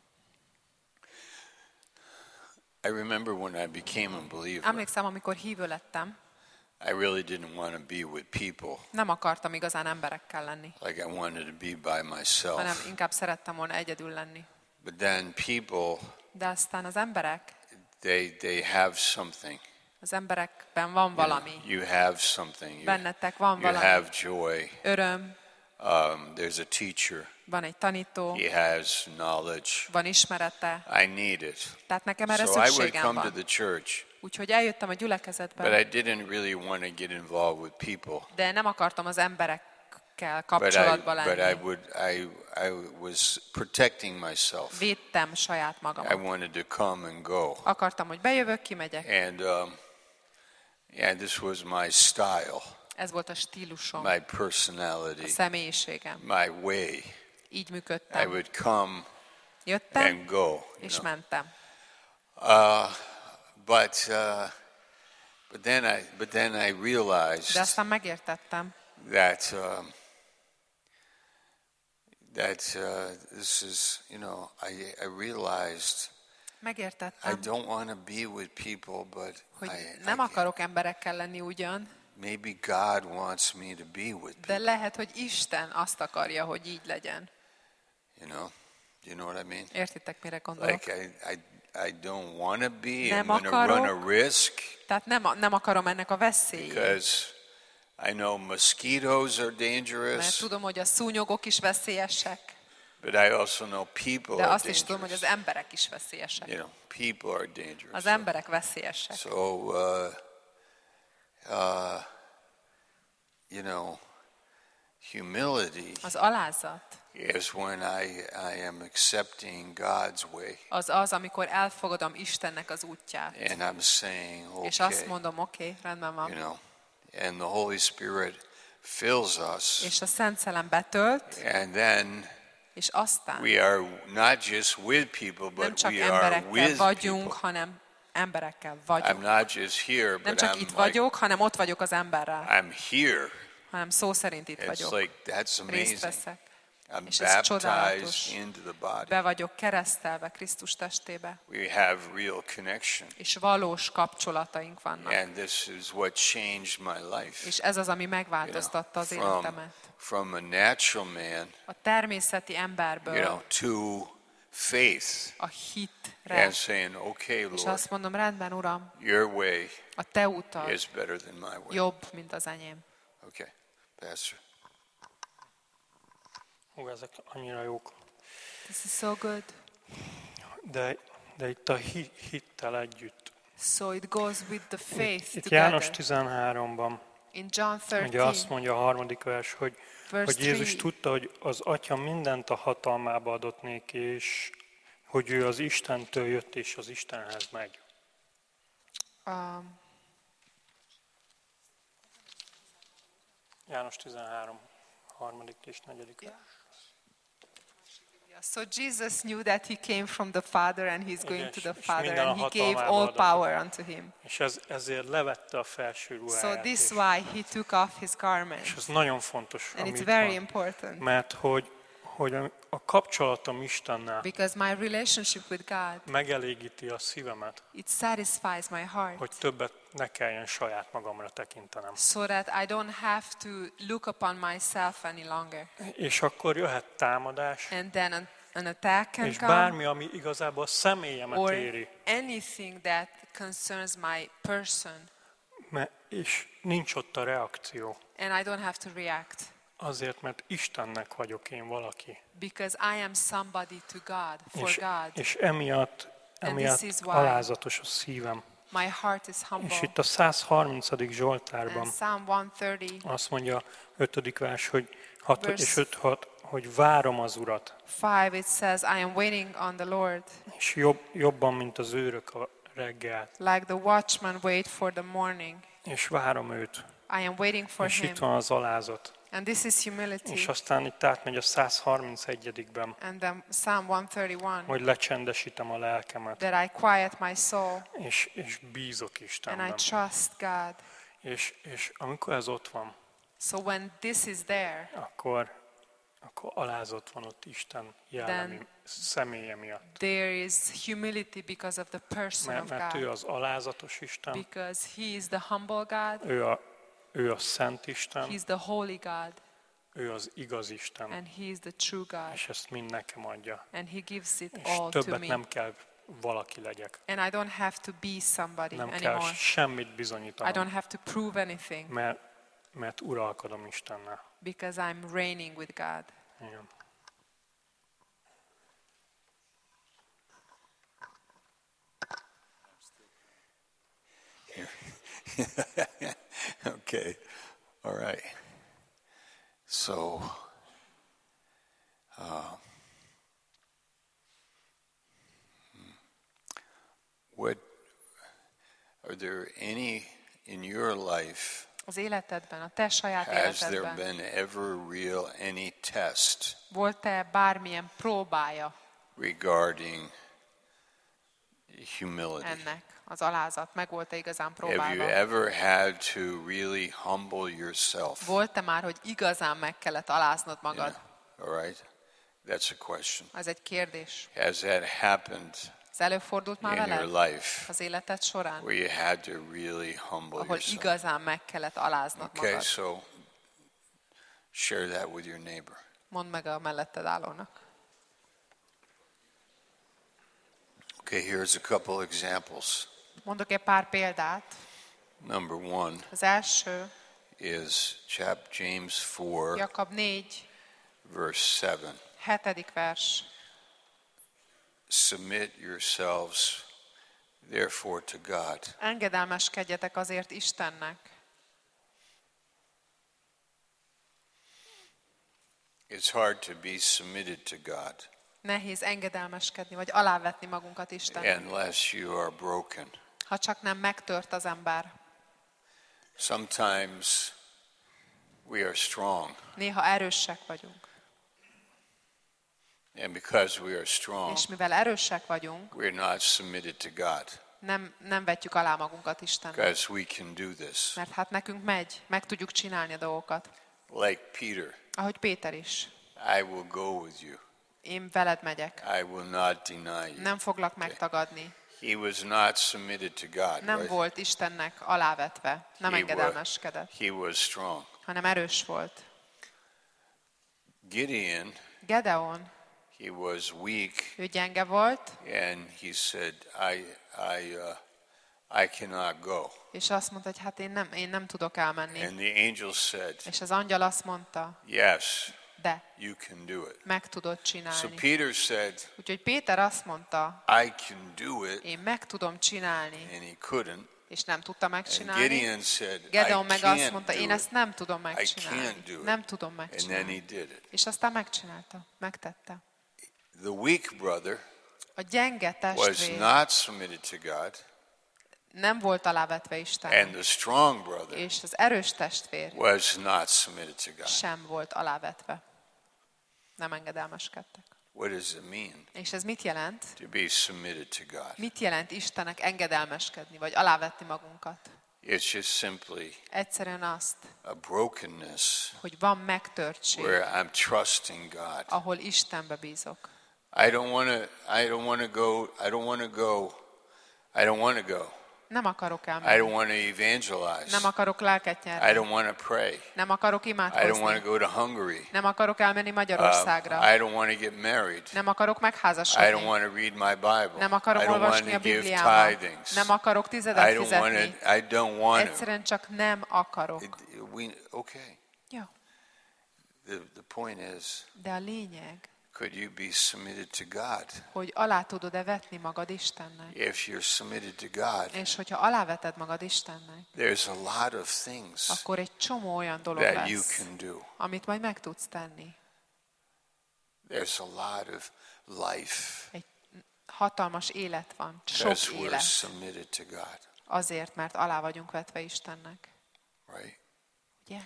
I remember when I became a believer, Emlékszem, amikor hívő lettem, I really didn't want to be with people. nem akartam igazán emberekkel lenni, Like I wanted to be by myself. hanem inkább szerettem volna egyedül lenni. But then people, De aztán az emberek, they they have something. az emberekben van You know, valami. you have something. You, Bennetek van you valami. have joy. Öröm, Um, there's a teacher. van egy tanító, He has knowledge. van ismerete. I need it. Tehát nekem erre So I would szükségem come to van. the church, Úgyhogy eljöttem a but gyülekezetbe, I didn't really want to get involved with people. de nem akartam az emberekkel But I, kapcsolatba but I lenni. would, I, I was protecting myself. Védtem saját I magamat. wanted to come and go. Akartam, hogy bejövök, kimegyek. And um, yeah, this was my style, Ez volt a stílusom, my a personality, személyiségem. my way. Így I működtem. would come Jöttem, and go. You és know. mentem. Uh, but uh, but then I but then I De realized aztán megértettem, that um, that uh, this is, you know, I I realized I megértettem, don't want to be with people, but hogy I, nem I akarok emberekkel lenni ugyan, maybe God wants me to be with de people. lehet, hogy Isten azt akarja, hogy így legyen. You know, you know what I mean? Értitek, mire gondolok? Like I I I don't want to be. I'm Nem going to run a akarok. risk Tehát nem, nem akarom ennek a veszélyét. because I know mosquitoes are Mert dangerous, tudom, hogy a szúnyogok is veszélyesek, but I also know people de are azt is tudom, hogy az dangerous. emberek is veszélyesek. You know, people are dangerous. Az emberek veszélyesek. So, uh, uh, you know, humility Az alázat is when I, I am accepting God's way az az, amikor elfogadom Istennek az útját. and I'm saying, És azt okay, mondom, oké, okay, rendben you van. know, and the Holy Spirit fills us, És a Szent Szellem betölt, and then és aztán we are not just with people, nem but csak we are emberekkel with vagyunk, people. hanem emberekkel I'm vagyunk. not just here, Nem but csak I'm itt like, vagyok, hanem ott vagyok az emberrel, I'm here. hanem szó szerint itt It's vagyok. like, that's Részt amazing. veszek. I'm És ez csodálatos. baptized into the body. Be vagyok keresztelve Krisztus testébe, We have real connection. és valós kapcsolataink vannak. And this is what changed my life. És ez az, ami You know, megváltoztatta az from, életemet. from a natural man, A természeti you emberből know, to faith a hitre. and saying, okay, És Lord, azt mondom, rendben, Uram, your way a te utad is better than my way. jobb, mint az enyém. Okay, Pastor. Hú, ezek annyira jók. This is so good. De, de itt a hi, hittel együtt. So it goes with the faith Itt János together. tizenháromban In John ugye azt thirteen, mondja a harmadik vers, hogy, verse hogy Jézus three, tudta, hogy az Atya mindent a hatalmába adott néki, és hogy ő az Istentől jött, és az Istenhez megy. um, János tizenhárom, harmadik és negyedik vers. yeah, so Jesus knew that he came from the Father and he's going Igen, to the és Father minden a and he gave hatalmába all adott. power unto him. És ez, ezért levette a felső So ruháját. this és, why he took off his és garment. ez nagyon fontos, And it's amit very van. important Mert hogy, hogy a- a kapcsolatom Istennel because my relationship with God, megelégíti a szívemet, it satisfies my heart. hogy többet ne kelljen saját magamra tekintenem. So that I don't have to look upon myself any longer. És akkor jöhet támadás, And then an, an attack can és come, bármi, ami igazából a személyemet or éri, anything that concerns my person, mert, és nincs ott a reakció. and I don't have to react Azért, mert Istennek vagyok én valaki. because I am somebody to God, for És, God. és emiatt, emiatt is why alázatos a szívem. My heart is És humble. itt a száz harmincadik Zsoltárban And Psalm one thirty, azt mondja, ötödik vers, hogy hat Verse- és öt hat, hogy várom az Urat, five, it says, I am waiting on the Lord, és jobb, jobban, mint az őrök a reggel, like the watchman wait for the morning. és várom őt. I am waiting for És him. itt van az alázat. And this is humility. És aztán itt átmegy a száz harmincegyedikben, And then Psalm one thirty-one, hogy lecsendesítem a lelkemet, that I quiet my soul és, és bízok and I Istenben. trust God. És, és amikor ez ott van, So when this is there, akkor, akkor alázat van ott Isten jellemi Then- személye miatt. There is humility because of the person Mert, of mert ő God. az alázatos Isten, Because He is the humble God, ő a, ő a Szent Isten, He is the holy God, ő az igaz Isten, and He is the true God. és ezt mind nekem adja. And He gives it És all to többet me. nem kell valaki legyek. And I don't have to be somebody Nem kell anymore. semmit I don't bizonyítanom, have to prove anything mert, mert uralkodom Istennel. because I'm reigning with God. Igen. Okay. All right. So, uh, what are there any in your life? Az életedben, a te saját Has there életedben been ever real any test volt-e bármilyen próbája regarding humility? ennek, az alázat? Meg volt-e igazán Have you próbálva? ever had to really humble yourself? Volt-e már, hogy igazán meg kellett aláznod You know, magad? all right? That's a question. Ez egy kérdés. Has that happened Ez előfordult már in your veled life az életed során? where you had to really humble Ahol yourself? igazán meg kellett aláznod Okay, magad? so share that with your neighbor. Mondd meg a melletted állónak. Okay, here's a couple examples. Mondok egy pár példát. Number one Az első, is chap James four, Jakab négy, verse seven. hetedik vers. Submit yourselves therefore to God. Engedelmeskedjetek azért Istennek. It's hard to be submitted to God Nehéz engedelmeskedni, vagy alávetni magunkat Istennek, unless you are broken. ha csak nem megtört az ember. Sometimes we are strong, Néha erősek vagyunk. and because we are strong, És mivel erősek vagyunk, we're not submitted to God nem, nem vetjük alá magunkat Istennek. because we can do this. Mert hát nekünk megy, meg tudjuk csinálni a dolgokat. Like Peter, Ahogy Péter is. I will go with you. Én veled megyek. I will not deny you. Nem foglak megtagadni. He was not submitted to God, Nem right? volt Istennek alávetve. Nem He engedelmeskedett, He was strong. hanem erős volt. Gideon, Gedeon, he was weak, ő gyenge volt, and he said, I, I, uh, I cannot go. és azt mondta, hogy hát én nem, én nem tudok elmenni. And the angel said, És az angyal azt mondta, yes, de you can do it. meg tudod So csinálni. Peter said, Úgyhogy Péter azt mondta, I can do it, én meg tudom csinálni, and he couldn't. és nem tudta And megcsinálni. Gideon said, I Gedeon meg azt can't mondta, do én it. ezt nem tudom can't megcsinálni. do it. Nem tudom And then megcsinálni. he did it. És aztán megcsinálta, megtette. The weak brother A gyenge was testvér not submitted to God, nem volt alávetve and Istennek, the strong brother és az erős testvér was not submitted to God. sem volt alávetve. Nem engedelmeskedtek. What does it mean És ez mit jelent? to be submitted to God? Mit jelent Istennek engedelmeskedni, vagy alávetni magunkat? It's just simply Egyszerűen azt, a brokenness hogy van megtörtség, where I'm trusting God. ahol Istenbe bízok. I don't want to. I don't want to go. I don't want to go. I don't want to go. Nem akarok I don't elmenni. want to evangelize. Nem akarok lelket I nyerni. don't want to pray. Nem akarok I don't want to imádkozni. go to Hungary. Nem akarok elmenni Um, Magyarországra. I don't want to get married. Nem akarok I don't megházasodni. want to read my Bible. Nem I akarom don't want olvasni to a give Bibliámat. tithings. Nem akarok I tizedet don't want fizetni. to. I don't want to. Egyszerűen csak nem akarok. It, we okay. Jó. The the point is, De a lényeg, could you be submitted to God? hogy alá tudod-e vetni magad Istennek. If you're submitted to God, És hogyha aláveted magad Istennek, there's a lot of things akkor egy csomó olyan dolog that you lesz, can do. amit majd meg tudsz tenni. There's a lot of life Egy hatalmas élet van, sok because we're élet. submitted to God, Azért, mert alá vagyunk vetve Istennek. right? Ugye?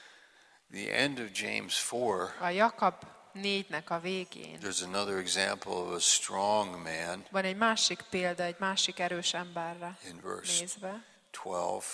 The end of James four, A Jakab négynek a végén there's another example of a strong man van egy másik példa, egy másik erős emberre in verse nézve. twelve.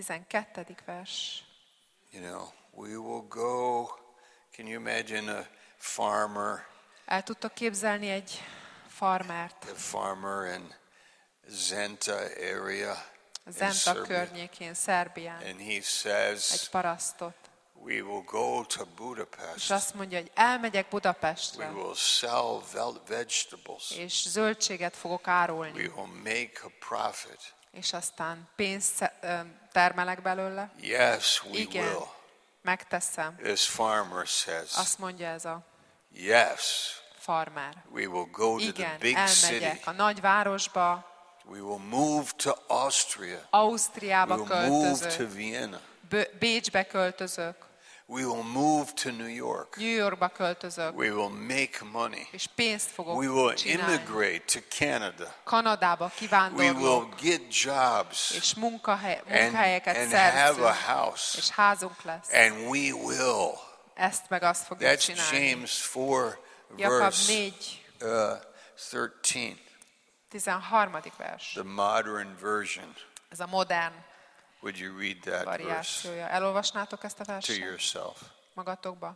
tizenkettedik vers. You know, we will go. Can you imagine a farmer, El tudtok képzelni egy farmert, a farmer in Zenta area in Zenta Serbia, környékén, Szerbián, and he says, egy parasztot, we will go to és Budapest. azt mondja, hogy elmegyek We Budapestre, will sell vel- vegetables. és zöldséget fogok We árulni, will make a profit. és aztán pénzt ö, termelek belőle. Yes, we Igen, will. megteszem. This farmer says, Azt mondja ez a yes, farmer. we will go to the Igen, big city. elmegyek a nagy városba, We will move to Austria. We Ausztriába will move to költözök, Vienna. Bö- Bécsbe költözök, We will move to New York. New Yorkba költözök, We will make money. és pénzt fogok We will csinálni. immigrate to Canada. Kanadába We will kivándorlok, get jobs és munkahely, and, munkahelyeket and have a szerzünk, house. és házunk lesz. And we will. Ezt meg azt fogjuk That's csinálni. James four, Jakab verse négy, uh, thirteen, tizenharmadik vers. the modern version. Ez a modern Would you read that verse variációja. Elolvasnátok ezt a to verset yourself? magatokba?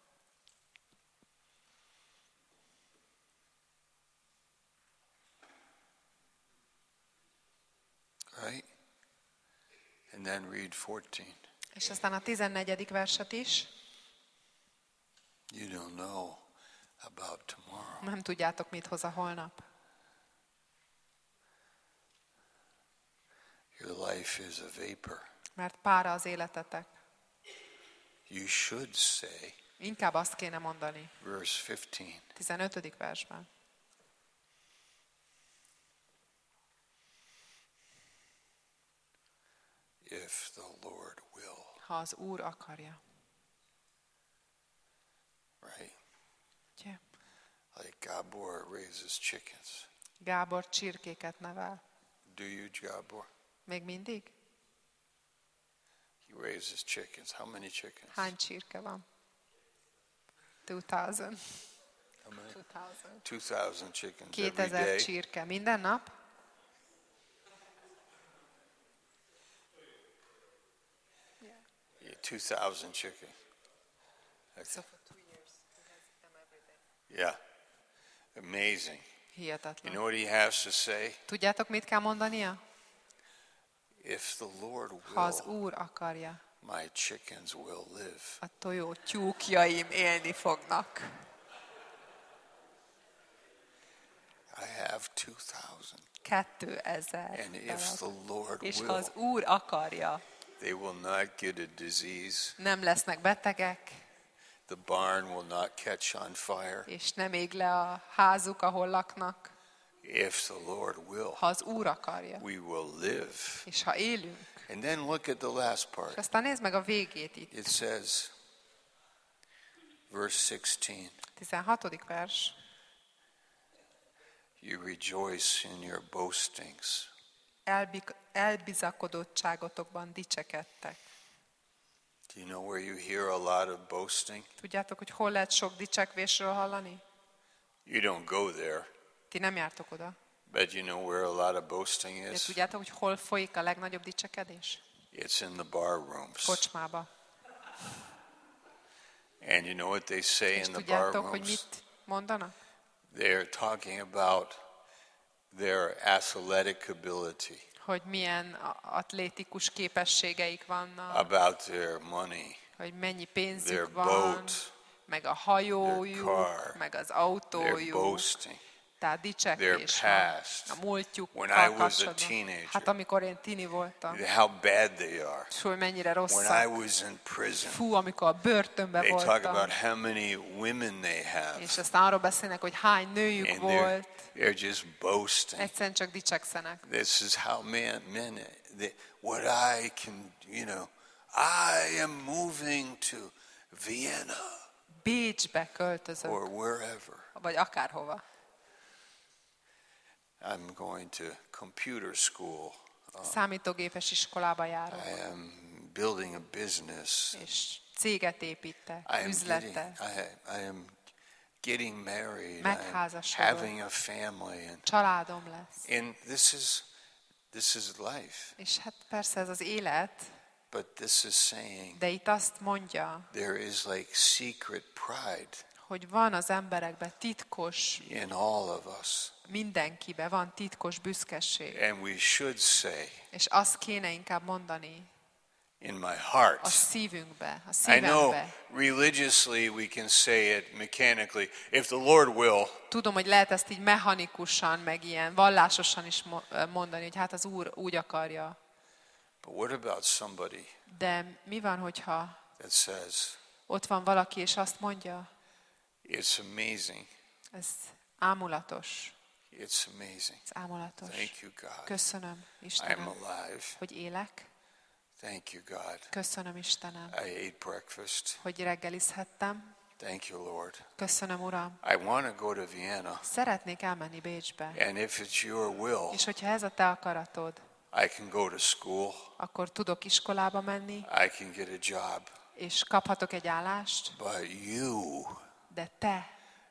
Right? And then read fourteen. És aztán a tizennegyedik verset is. You don't know about tomorrow. Nem tudjátok, mit hoz a holnap. Your life is a vapor. Mert pára az életetek. You should say, Inkább azt kéne mondani. verse fifteen, tizenötödik versben. if the Lord will. Ha az Úr akarja. Right? Ugye? Like Gabor raises chickens. Gábor csirkéket nevel. Do you, Gabor? Még mindig? He raises chickens. How many chickens? Hány csirke van? kétezer. How many? kétezer. Two thousand chickens every kétezer day. csirke. Minden nap? Yeah, two thousand chickens. So for two years. Yeah. Amazing. You Hihetetlen. know what he has to say? Tudjátok, mit kell mondania? If the Lord Ha az will, Úr akarja, my chickens will live. a tojó tyúkjaim élni fognak. I have two thousand. Kétezer. And if the Lord És ha will, az Úr akarja, they will not get a disease. nem lesznek betegek, The barn will not catch on fire. és nem ég le a házuk, ahol laknak. If the Lord will, Ha az Úr akarja, we will live. és ha élünk. And then look at the last És part. aztán nézd meg a végét itt. It says, verse sixteen, tizenhatodik vers. you rejoice in your boastings. Elbik- elbizakodottságotokban dicsekedtek. Do you know where you hear a lot of boasting? Tudjátok, hogy hol lehet sok dicsekvésről hallani? You don't go there, Ti nem jártok oda. but you know where a lot of boasting De is? tudjátok, hogy hol folyik a legnagyobb dicsekedés? It's in the bar rooms. Kocsmába. And you know what they say És in the bar tudjátok, hogy rooms? mit mondanak? They're talking about their athletic ability, Hogy milyen a- atlétikus képességeik vannak, about their money, hogy mennyi their pénzük van, boat, meg a hajójuk, their car, meg az their autójuk. boasting. Tehát dicsekvés their van past. a múltjukkal When I was a kapcsolatban. teenager. Hát amikor én tini voltam, How bad they are. és hogy mennyire When I rosszak. was in prison, Fú, amikor a börtönbe they talk voltam, about how many women they have. és aztán arról beszélnek, hogy hány nőjük And they're, volt, they're just boasting. egyszerűen csak dicsekszenek. This is how men, men, they, what I can, you know, I am moving to Vienna Bécsbe költözök, or wherever. vagy akárhova. I'm going to computer school. Számítógépes iskolába járok, I am building a business. és céget építek, I am getting, üzletet, I, I am getting married. I am Megházasodok. having a family, and családom lesz. and this is this is life. És hát persze ez az élet, But this is saying de itt azt mondja, there is like secret pride. hogy van az emberekben titkos, in all of us. mindenkiben van titkos büszkeség. And we should say, És azt kéne inkább mondani in my heart. a szívünkbe, a I know szívembe. religiously we can say it mechanically. If the Lord will, Tudom, hogy lehet ezt így mechanikusan, meg ilyen vallásosan is mo- mondani, hogy hát az Úr úgy akarja. but what about somebody De mi van, hogyha that says, ott van valaki, és azt mondja, it's amazing, ez ámulatos, it's amazing. ez ámulatos. Thank you, God. Köszönöm, I'm Istenem, alive. hogy élek. Thank you, God. Köszönöm, Istenem, I ate breakfast. hogy reggelizhettem. Thank you, Lord. Köszönöm, Uram. I want to go to Vienna. Szeretnék elmenni Bécsbe. And if it's your will, És hogyha ez a te akaratod, I can go to school. akkor tudok iskolába menni, I can get a job. és kaphatok egy állást, But you, de te,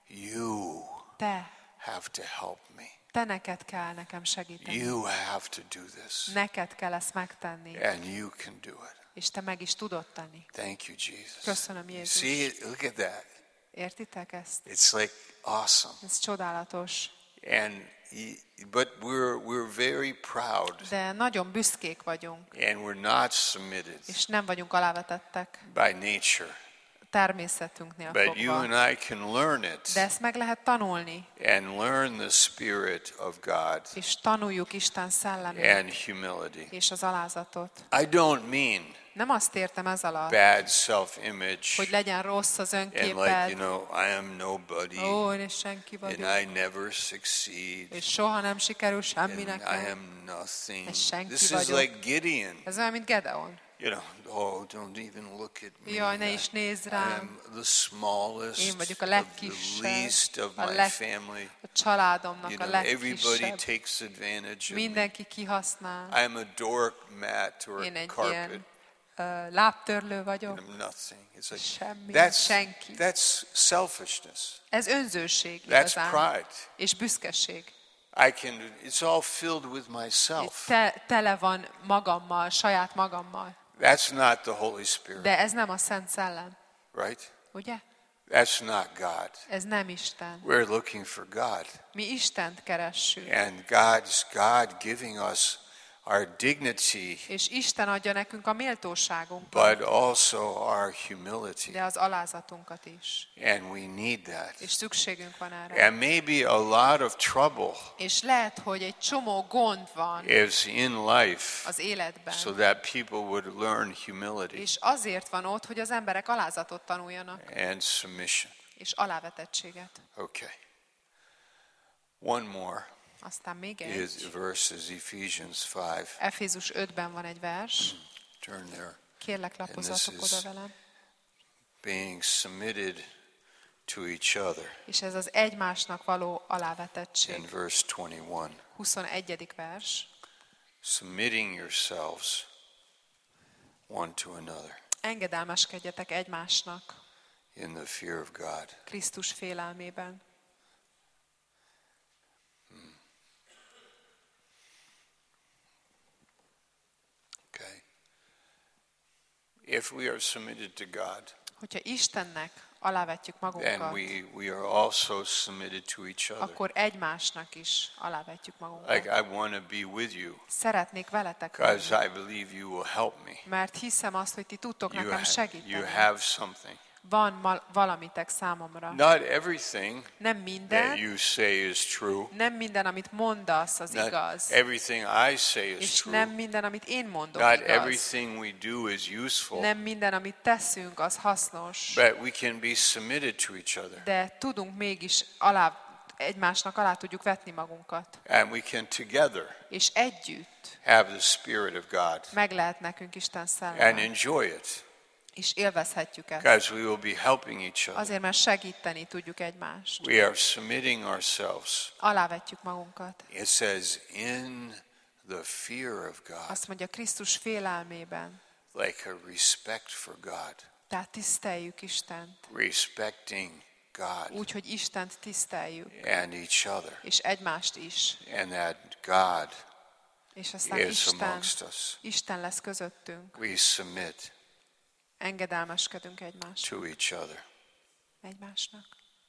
you te, have to help me. te neked kell nekem segíteni. You have to do this. Neked kell ezt megtenni, And you can do it. és te meg is tudod tenni. Thank you, Jesus. Köszönöm, Jézus. See, look at that. Értitek ezt? It's like awesome. Ez csodálatos. And y- but we're we're very proud, De nagyon büszkék vagyunk, and we're not submitted és nem vagyunk alávetettek by nature. természetünknél But you fogva. and I can learn it De ezt meg lehet tanulni, and learn the Spirit of God és tanuljuk Isten szellemét and humility. és az alázatot. I don't mean Nem azt értem ez alatt, bad self-image hogy legyen rossz az and like, önképed. you know, I am nobody Ó, én senki and vagyok, I never succeed és soha nem sikerül semmi and I nekem. am nothing. És senki This is vagyok. like Gideon. Ez olyan, mint Gedeon. You know, oh, don't even look at me. Jaj, ne I- is nézz I rám. am the smallest, Én vagyok a of the legkisebb, least of a my leg- family. A családomnak You a know, everybody legkisebb. takes advantage of me. Mindenki kihasznál. I am a doormat or Én a egy carpet. ilyen uh, lábtörlő vagyok. And I'm nothing. It's like Semmi, that's senki. that's selfishness. Ez önzőség That's igazán. pride. És büszkeség. I can. It's all filled with myself. Te, tele van magammal, saját magammal. That's not the Holy Spirit, De ez nem a Szent Szellem, right? ugye? That's not God. Ez nem Isten. We're looking for God, Mi Istent keressük. and God's God giving us our dignity, És Isten adja nekünk a méltóságunkat, but also our humility, de az alázatunkat is. and we need that. És szükségünk van erre. And maybe a lot of trouble És lehet, hogy egy csomó gond van is in life, az életben. so that people would learn humility És azért van ott, hogy az emberek alázatot tanuljanak, and submission. és alávetettséget. Okay. One more Aztán még is egy. verses Ephesians five. Efézus ötben van egy vers. Turn there. Kérlek, lapozzatok And this oda is- velem. Being submitted to each other. És ez az egymásnak való In alávetettség. verse twenty-one. huszonegyedik vers. Submitting yourselves one to another Engedelmeskedjetek egymásnak in the fear of God. Krisztus félelmében. Okay. If we are submitted to God, Hogyha Istennek alávetjük then magunkat, we, we are also submitted to each other. akkor egymásnak is alávetjük magunkat. Like I want to be with you Szeretnék veletek lenni, because I believe you will help me. mert hiszem azt, hogy ti tudtok You, nekem ha- you segíteni. have something. Van ma- valamitek számomra. Not everything Nem that minden, you say is true. nem minden, amit mondasz, az Not igaz. everything I say is És true. nem minden, amit én mondok, Not igaz. everything we do is useful. Nem minden, amit teszünk, az hasznos. But we can be submitted to each other. De tudunk mégis alá, egymásnak alá tudjuk vetni magunkat. And we can together És együtt have the Spirit of God meg lehet nekünk Isten and szelleme. enjoy it. És élvezhetjük ezt. Because we will be helping each other. Azért, mert segíteni tudjuk egymást. We are submitting ourselves. Alávetjük magunkat. It says, in the fear of God, Azt mondja, Krisztus félelmében. like a respect for God, Tehát tiszteljük Istent. respecting God Úgy, hogy Istent tiszteljük. and each other, És egymást is. and that God És aztán is Isten, amongst us. Isten lesz közöttünk. We submit Engedelmeskedünk egymást. to each other. Egymásnak.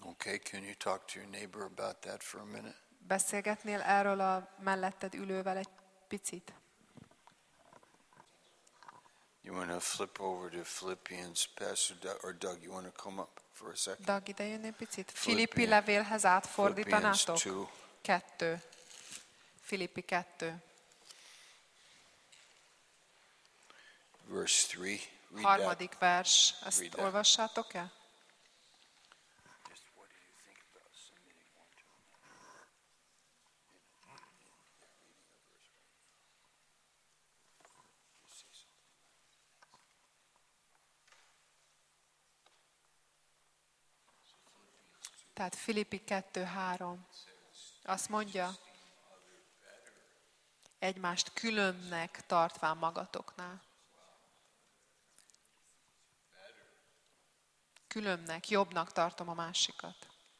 Okay, can you talk to your neighbor about that for a minute? Beszélgetnél erről a melletted ülővel egy picit? You want to flip over to Philippians, Pastor Doug, or Doug, you want to come up for a second? Dag, ide jönnél picit? Philippians- Filippi levélhez átfordítanátok? Philippians two. Kettő. Filippi kettő. Verse three. Read that. Harmadik vers. Read Ezt that. olvassátok el? Just what do you think about submitting one to another? You see something? Tehát Filippi kettő három. Azt mondja, egymást különbnek tartván magatoknál. Különbnek, jobbnak tartom a másikat.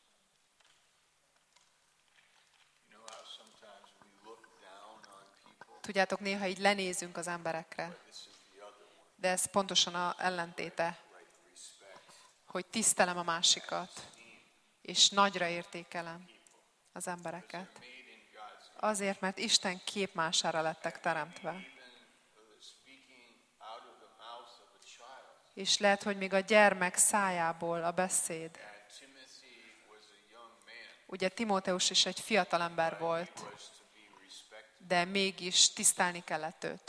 You know how sometimes we look down on people? Tudjátok, néha így lenézünk az emberekre, de ez pontosan a ellentéte, hogy tisztelem a másikat, és nagyra értékelem az embereket. Azért, mert Isten képmására lettek teremtve. És lehet, hogy még a gyermek szájából a beszéd. Ugye Timóteus is egy fiatal ember volt, de mégis tisztelni kellett őt.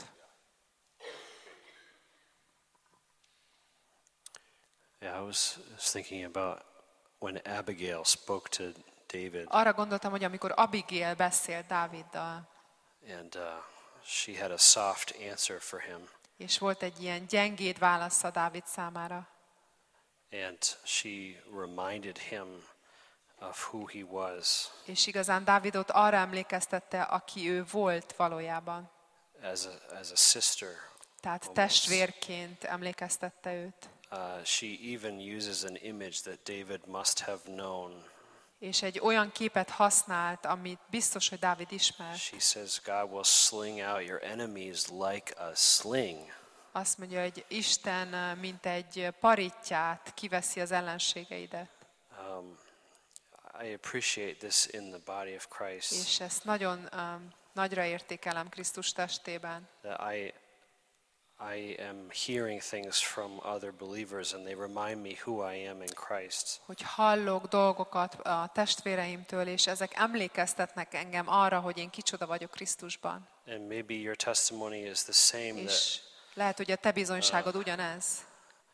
Yeah, I was, was thinking about when Abigail spoke to David, Arra gondoltam, hogy amikor Abigail beszélt Dáviddal, and uh, she had a soft answer for him, és volt egy ilyen gyengéd válasza Dávid számára, and she reminded him of who he was és igazán Dávidot arra emlékeztette, aki ő volt valójában. as a, as a sister. Tehát testvérként emlékeztette őt. Uh, she even uses an image that David must have known. És egy olyan képet használt, amit biztos, hogy Dávid ismert. She says, God will sling out your enemies like a sling. Azt mondja, hogy Isten, mint egy parittyát kiveszi az ellenségeidet. Um, I appreciate this in the body of Christ. És ezt nagyon um, nagyra értékelem Krisztus testében. That I, I am hearing things from other believers and they remind me who I am in Christ. Hogy hallok dolgokat a testvéreimtől, és ezek emlékeztetnek engem arra, hogy én kicsoda vagyok Krisztusban. And maybe your testimony is the same, És that lehet, hogy a te bizonyságod ugyanez.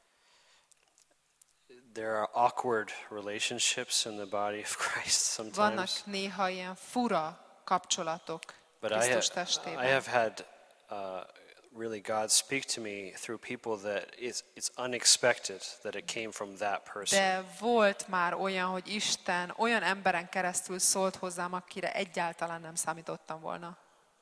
there are awkward relationships in the body of Christ Vannak sometimes. néha ilyen fura kapcsolatok But I Krisztus have, testében. I have had uh, really God speak to me through people that it's, it's unexpected that it came from that person. De volt már olyan, hogy Isten olyan emberen keresztül szólt hozzám, akire egyáltalán nem számítottam volna.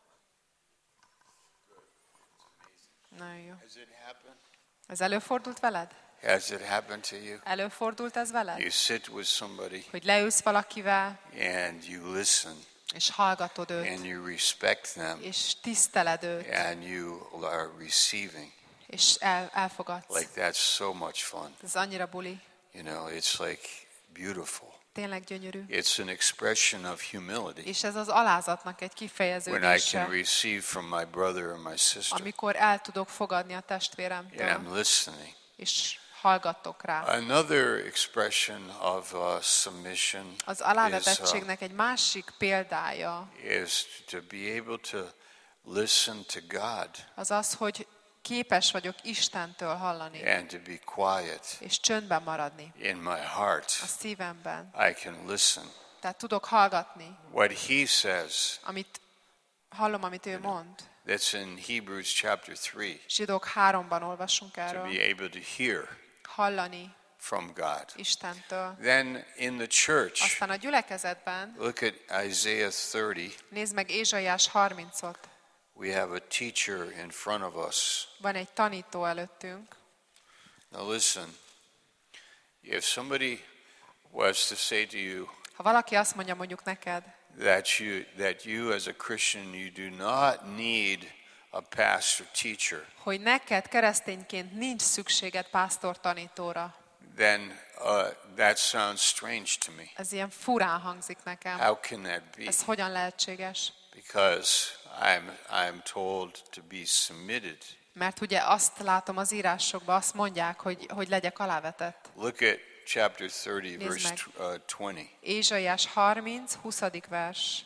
Nagyon jó. Has it happened? Ez előfordult veled? Has it happened to you? Előfordult ez veled? You sit with somebody Hogy leülsz valakivel, and you listen és hallgatod and őt, you respect them és tiszteled őt, and you are receiving. és el, elfogadsz. Like that's so much fun. Ez annyira buli. You know, it's like beautiful. Tényleg gyönyörű. It's an expression of humility És ez az alázatnak egy when I kifejeződése, can receive from my brother or my sister amikor el tudok fogadni a and testvéremtől, I'm listening. és hallgattok rá. Another expression of uh, submission Az is, uh, alávetettségnek egy másik példája is to be able to listen to God az az, hogy képes vagyok Istentől hallani, and to be quiet és csöndben maradni in my heart. a szívemben. I can listen. Tehát tudok hallgatni, What he says, amit hallom, amit ő mond. that's in Hebrews chapter three, Zsidók háromban olvasunk to erről. be able to hear Hallani from God. Istentől. Then in the church, Aztán a gyülekezetben, look at Isaiah thirty. nézd meg Ézsaiás harmincot. We have a teacher in front of us. Van egy tanító előttünk. Now listen, if somebody was to say to you Ha valaki azt mondja mondjuk neked, that you that you as a Christian you do not need a pastor teacher, hogy neked keresztényként nincs szükséged pásztor tanítóra, then uh, that sounds strange to me. Ez ilyen furán hangzik nekem. How can that be? Ez hogyan lehetséges? Because I'm I'm told to be submitted. Mert ugye azt látom az írásokban, azt mondják, hogy, hogy legyek alávetett. Look at chapter thirty, Nézd verse meg. uh, twenty. Ézsaiás harminc, huszadik vers.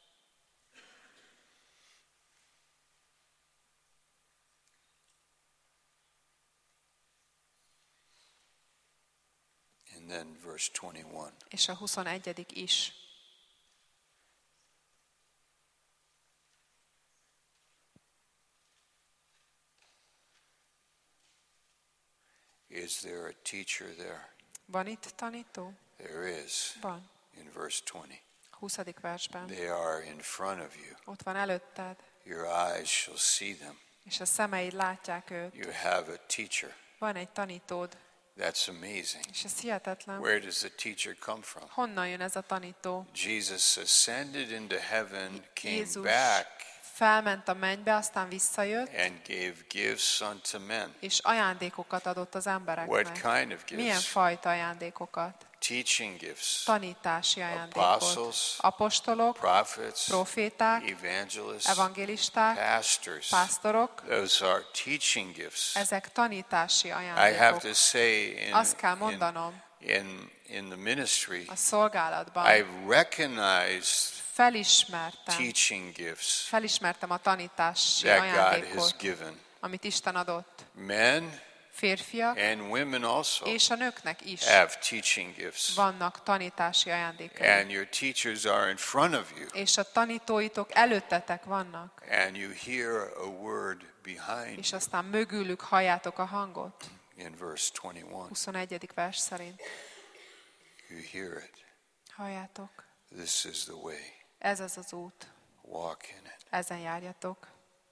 And then verse twenty-one. És a huszonegyedik is. Is there a teacher there? Van itt tanító? There is. Van. In verse twenty. huszadik versben. They are in front of you. Ott van előtted, Your eyes shall see them. és a szemeid látják őt. You have a teacher. Van egy tanítód, That's amazing. és ez hihetetlen. Where does the teacher come from? Honnan jön ez a tanító? Jesus ascended into heaven, came Jézus back, felment a mennybe, aztán visszajött, and gave gifts unto men. és ajándékokat adott az What embereknek. kind of Milyen gifts? fajta ajándékokat? Teaching gifts, Tanítási ajándékot. Apostles, Apostolok, prophets, proféták, evangelists, evangélisták, pastors. pásztorok, Those are teaching gifts. ezek tanítási I have to ajándékok. say in, Azt kell in, mondanom, in, in the ministry, a szolgálatban I've recognized felismertem, teaching gifts felismertem a tanítási that God has ajándékot, given. amit Isten adott. Men Férfiak and women also és a nőknek is have teaching gifts. vannak tanítási ajándékai. And your teachers are in front of you. És a tanítóitok előttetek vannak, And you hear a word behind és you. aztán mögülük halljátok a hangot. In verse twenty-one, huszonegyedik vers szerint. you hear it. Halljátok, This is the way. ez az az út, Walk in it. ezen járjatok.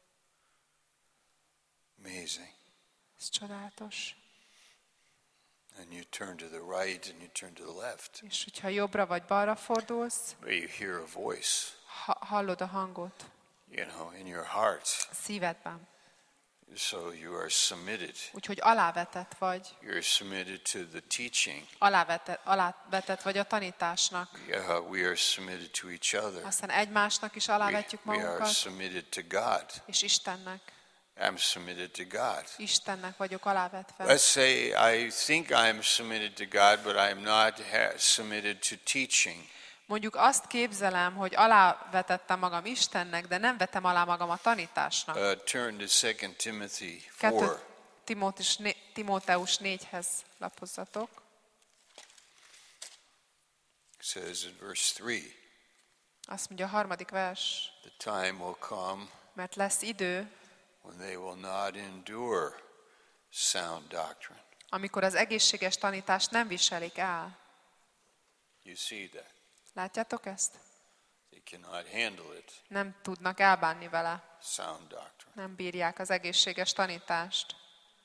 Amazing. Ez csodálatos. And you turn to the right and you turn to the left. És hogyha jobbra vagy balra fordulsz, But you hear a voice, ha- hallod a hangot you know, in your heart. a szívedben. So you are submitted. Úgyhogy alávetett vagy, You're submitted to the teaching. alávetett, alávetett vagy a tanításnak. Yeah, we are submitted to each other. Aztán egymásnak is We, alávetjük we are magunkat, submitted to God. és Istennek. I'm submitted to God. Istennek vagyok alávetve. Let's say I think I'm submitted to God, but I'm not ha- submitted to teaching. Mondjuk azt képzelem, hogy alávetettem magam Istennek, de nem vetem alá magam a tanításnak. Uh, turn to Second Timothy Kettő four. Timóteus, né- Timóteus négyhez lapozzatok. It says in verse three, Azt mondja a harmadik vers, the time will come mert lesz idő, when they will not endure sound doctrine. amikor az egészséges tanítást nem viselik el. You see that? Látjátok ezt? They cannot handle it, Nem tudnak elbánni vele. sound doctrine. Nem bírják az egészséges tanítást.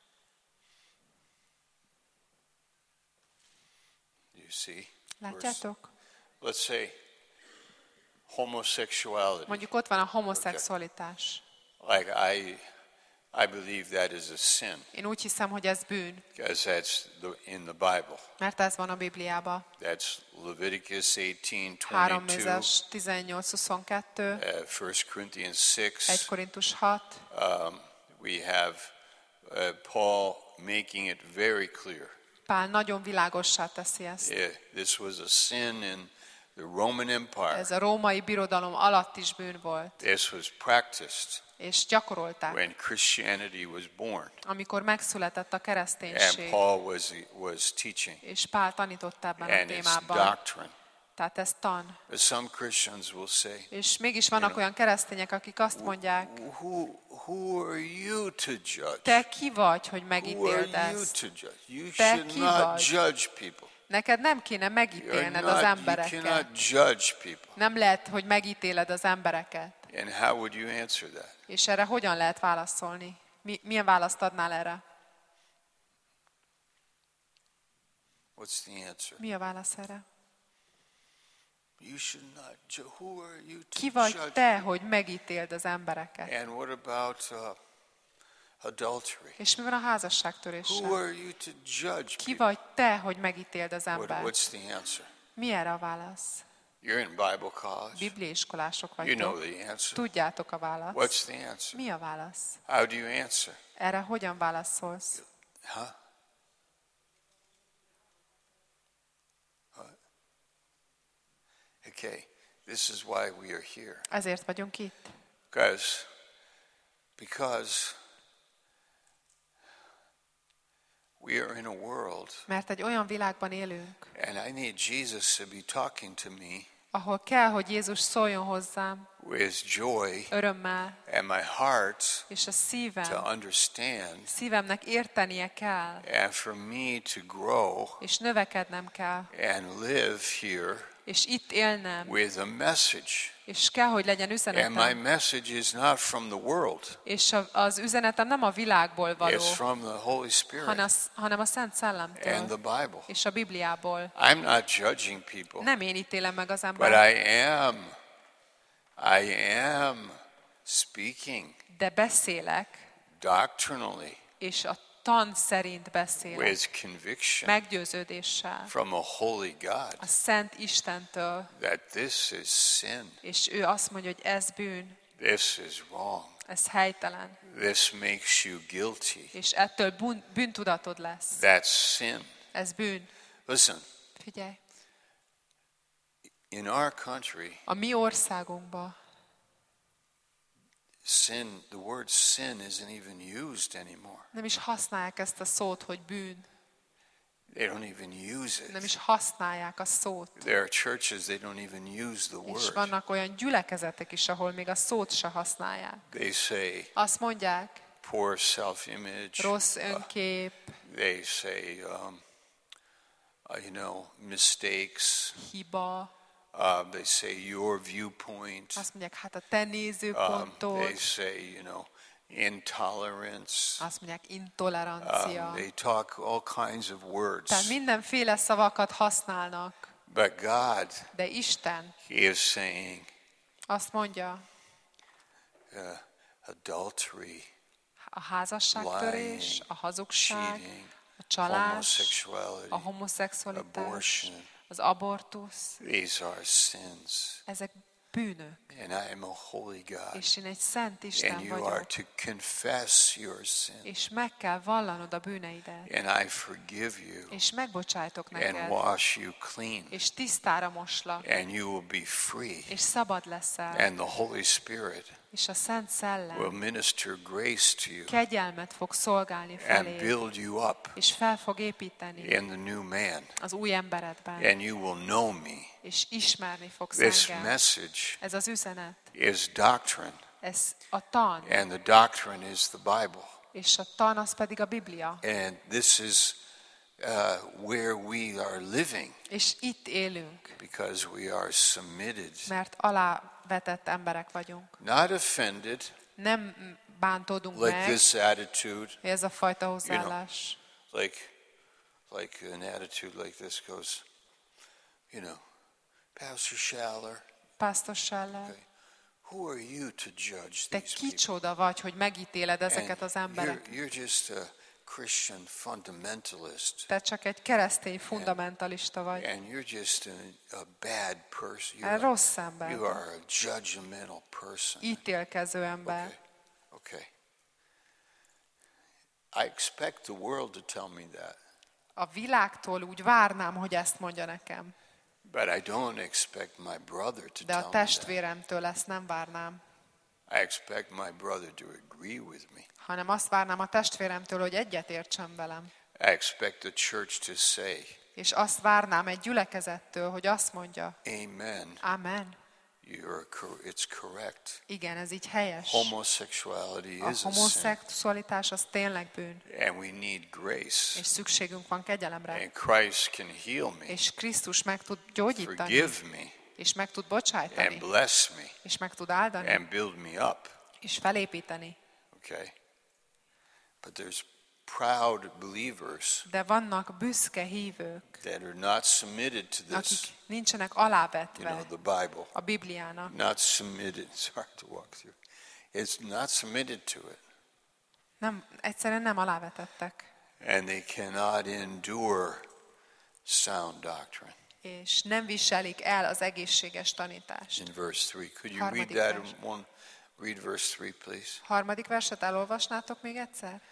You see? Verse- Látjátok? Let's say homosexuality. Mondjuk ott van a homoszexualitás. Like I, I believe that is a sin Én úgy hiszem, hogy ez bűn, because that's the, in the Bible. mert ez van a Bibliában. That's Leviticus eighteen három twenty-two, Mózes tizennyolc huszonkettő, uh, First Corinthians egy six. Korintus hat. Um, we have uh, Paul making it very clear. Pál nagyon világossá teszi ezt. Yeah, this was a sin in the Roman Empire. Ez a római birodalom alatt is bűn volt, This was practiced és gyakorolták, when Christianity was born, amikor megszületett a and kereszténység, Paul was was teaching, és Pál tanított ebben a and it's témában. doctrine. Tehát ez tan. But some Christians will say, És mégis vannak olyan keresztények, akik azt mondják, Who, who are you to judge? te ki vagy, hogy Who megítéld are you ezt? to judge? You Te should ki not vagy? judge people. Neked nem kéne You're megítélned not, az you embereket. cannot judge people. Nem lehet, hogy megítéled az embereket. And how would you answer that? És erre hogyan lehet válaszolni? Mi, milyen választ adnál erre? What's the answer? Mi a válasz erre? You should not judge. Who are you to Ki vagy judge? te, hogy megítéld az embereket? And what about uh, adultery? És mi van a házasságtöréssel? Who are you to judge Ki people? vagy te, hogy megítéld az What, embert? what's the answer? Mi erre a válasz? You're in Bible college. Bibliaiskolások You know vagytok. the answer. Tudjátok a választ. What's the answer? Mi a válasz? How do you answer? Erre hogyan válaszolsz? Huh? What? Okay, this is why we are here. Ezért vagyunk itt. Because, because we are in a world, Mert egy olyan világban élünk, and I need Jesus to be talking to me ahol kell, hogy Jézus szóljon hozzám with joy örömmel, and my heart és a to szívem, understand, szívemnek értenie kell, and for me to grow és növekednem kell, and live here és itt élnem, with a message. és kell, hogy legyen And my üzenetem. message is not from the world, És a- az üzenetem nem a világból való, it's from the Holy Spirit hanem a- hanem a Szent and Szellemtől, the Bible. és a Bibliából. I'm not judging people, Nem én ítélem meg az but embert, I am, I am speaking de beszélek, doctrinally és a tan szerint beszélek, with conviction meggyőződéssel, from a holy God a Szent Istentől, that this is sin, és ő azt mondja, hogy ez bűn, this is wrong, ez helytelen, this makes you guilty. és ettől bűn, bűntudatod lesz. That's sin. Ez bűn. Listen, Figyelj, in our country, a mi országunkban sin, the word sin isn't even used anymore. nem is használják ezt a szót, hogy bűn. They don't even use Nem it. is használják a szót. There are churches, they don't even use the És word. vannak olyan gyülekezetek is, ahol még a szót se használják. They say Azt mondják, poor self-image. rossz Uh, önkép, they say, um, uh, you know, mistakes. hiba. Uh, they say your viewpoint. Azt mondják, hát a te Um, nézőpontod. they say, you know, intolerance. Azt mondják, Um, intolerancia. they talk all kinds of words. Tehát mindenféle szavakat használnak. But God, De Isten He is saying azt mondja, uh, adultery, a házasságtörés, lying, a hazugság, cheating, a csalás, homosexuality, a homoszexualitás, abortion. az abortusz, These are sins. ezek bűnök. And I am a holy God. És én egy szent And Isten you are vagyok. to confess your sin. És meg kell vallanod a bűneidet. And I forgive you És megbocsájtok and neked. wash you clean. És tisztára moslak. And you will be free. És szabad leszel. And the Holy Spirit És a Szent will Szellem minister grace to you kegyelmet fog szolgálni and felé. build you up És fel fog építeni in the new man. az új emberedben. And you will know me. És ismerni fogsz This engem. message Ez az üzenet. is doctrine. Ez a tan. And the doctrine is the Bible. És a tan az pedig a Biblia. And this is uh, where we are living És itt élünk, because we are submitted, mert alávetett emberek vagyunk. not offended, Nem bántódunk like meg, this attitude, hogy ez a fajta hozzáállás. like like an attitude like this goes, you know, Pastor Schaller, Pásztor Scheller, okay, who are you to judge te these people? kicsoda vagy, hogy megítéled ezeket az And embereket. you're, you're just a Christian fundamentalist, Te csak egy keresztény fundamentalista vagy. and you're just a, a bad person. Egy You're, rossz ember. you are a judgmental person. Ítélkező ember. Okay. Okay. I expect the world to tell me that, A világtól úgy várnám, hogy ezt mondja nekem. but I don't expect my brother to De tell a me that. testvéremtől ezt nem várnám. I expect my brother to agree with me. Hanem azt várnám a testvéremtől, hogy egyetértsen velem. I expect the church to say, És azt várnám egy gyülekezettől, hogy azt mondja, Amen. Amen. You're cor- it's correct. Igen, ez így helyes. Homossexuality A is a sin, homoszexualitás az tényleg bűn. and we need grace. És szükségünk van kegyelemre. And Christ can heal me, És Krisztus meg tud gyógyítani. forgive me, És meg tud and bocsájtani. bless me, És meg tud áldani. and build me up. És felépíteni. Okay? But there's proud believers De vannak büszke hívők, that are not submitted to akik this, nincsenek you alávetve know, the Bible. a Bibliának. Not submitted. It's hard to walk through. It's not submitted to it. Nem, egyszerűen nem alávetettek. And they cannot endure sound doctrine. És nem viselik el az egészséges tanítást. In verse three. Could you read Harmadik that vers. in one? Read verse three, please. Harmadik verset elolvasnátok még egyszer?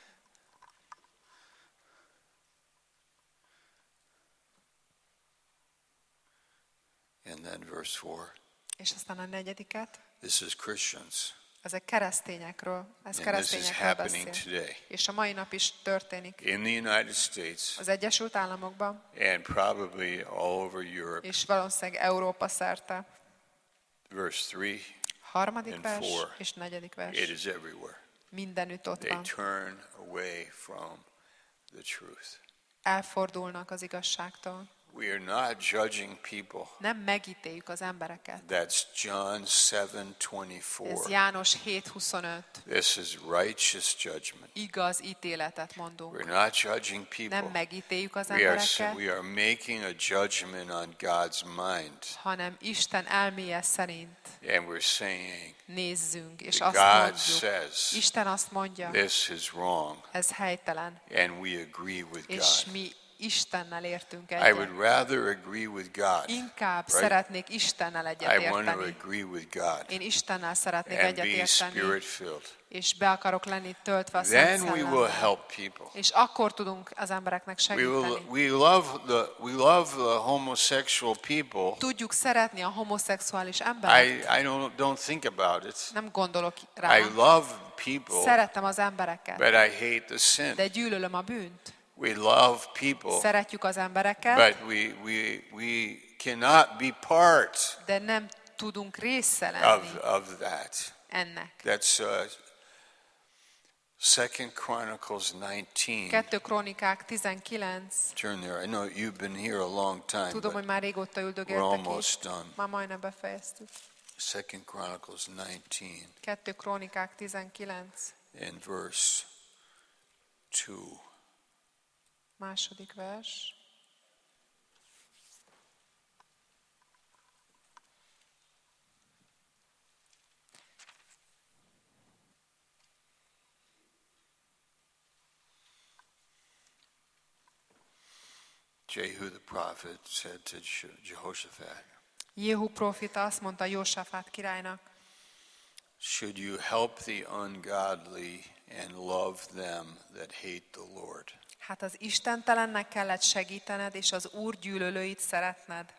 And then verse four. És aztán a negyediket. This is Christians. Ezek keresztényekről, ez And this is keresztényekről happening beszél. today. És a mai nap is történik. In the United States Az Egyesült Államokban, and probably all over Europe. és valószínűleg Európa szerte. Verse three, Harmadik and vers four. és negyedik it vers. is everywhere. Mindenütt ott They van. turn away from the truth. Elfordulnak az igazságtól. We are not judging people. Nem megítéljük az embereket. That's John seven Ez twenty-four. János hét huszonöt. This is righteous judgment. Igaz ítéletet mondunk. We're not judging Nem people. megítéljük az We are, embereket, we are making a judgment on God's mind. hanem Isten elméje szerint And we're saying, nézzünk, és that azt God mondjuk. says Isten azt mondja, this is wrong. ez helytelen, And we agree with és God. mi Istennel értünk I egyet. would rather agree with God. Inkább right? szeretnék Istennel I egyet want to érteni. agree with God Én Istennel szeretnék and egyet be érteni, spirit-filled. és be akarok lenni töltve a Szent Then we will Szellemmel. help people. És akkor tudunk az embereknek We will. segíteni. We love the. We love the homosexual people. Tudjuk szeretni a homoszexuális embereket. I. I don't. Don't think about it. Nem gondolok rá. I love people, Szeretem az embereket, but I hate the sin. de gyűlölöm a bűnt. We love people, Szeretjük az embereket, but we we we cannot be part de nem tudunk része of lenni of that. ennek. That's uh, Second Chronicles nineteen. Kettő Krónikák tizenkilenc. Turn there. I know you've been here a long time, Tudom, hogy but már régóta we're üldögéltek almost itt. done. Már majdnem befejeztük. Second Chronicles nineteen Kettő Krónikák tizenkilenc. and verse two. Második vers. Jehu the prophet said to Je- Jehoshaphat, Jéhu prófita azt mondta Jósafát királynak, should you help the ungodly and love them that hate the Lord? hát az istentelennek kellett segítened, és az Úr gyűlölőit szeretned.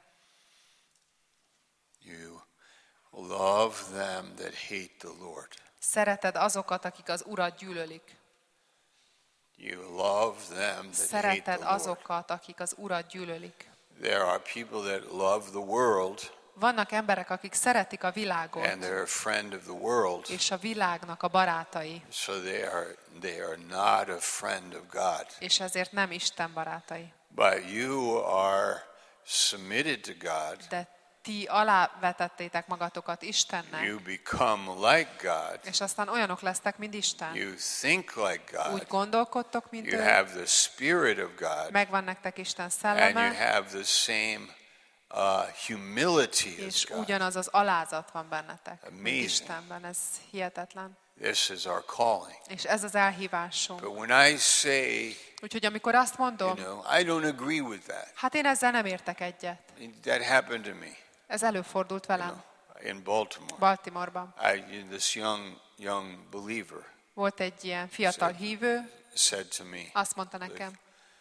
You love them that hate the Lord. Szereted azokat, akik az Urat gyűlölik. You love them that hate Szereted the Lord. azokat, akik az Urat gyűlölik. There are people that love the world Vannak emberek, akik szeretik a világot, and they're a friend of the world. és a világnak a barátai, So they are they are not a friend of God. és ezért nem Isten barátai. But you are submitted to God. De ti alávetettétek magatokat Istennek, You become like God. és aztán olyanok lesztek, mint Isten. You think like Úgy God. gondolkodtok, mint You ő, have the Spirit of God. megvan nektek Isten And you szelleme, have the same uh, humility as és God. ugyanaz az alázat van bennetek, mint Amazing. Istenben. Ez hihetetlen. This is our calling. És ez az elhívásunk. But when I say, Úgyhogy amikor azt you mondom, know, I don't agree with that. hát én ezzel nem értek egyet. That happened to me, Ez előfordult you velem, know, in Baltimore. Baltimoreban. I, this young young believer Volt egy ilyen fiatal hívő, said to me, azt mondta nekem,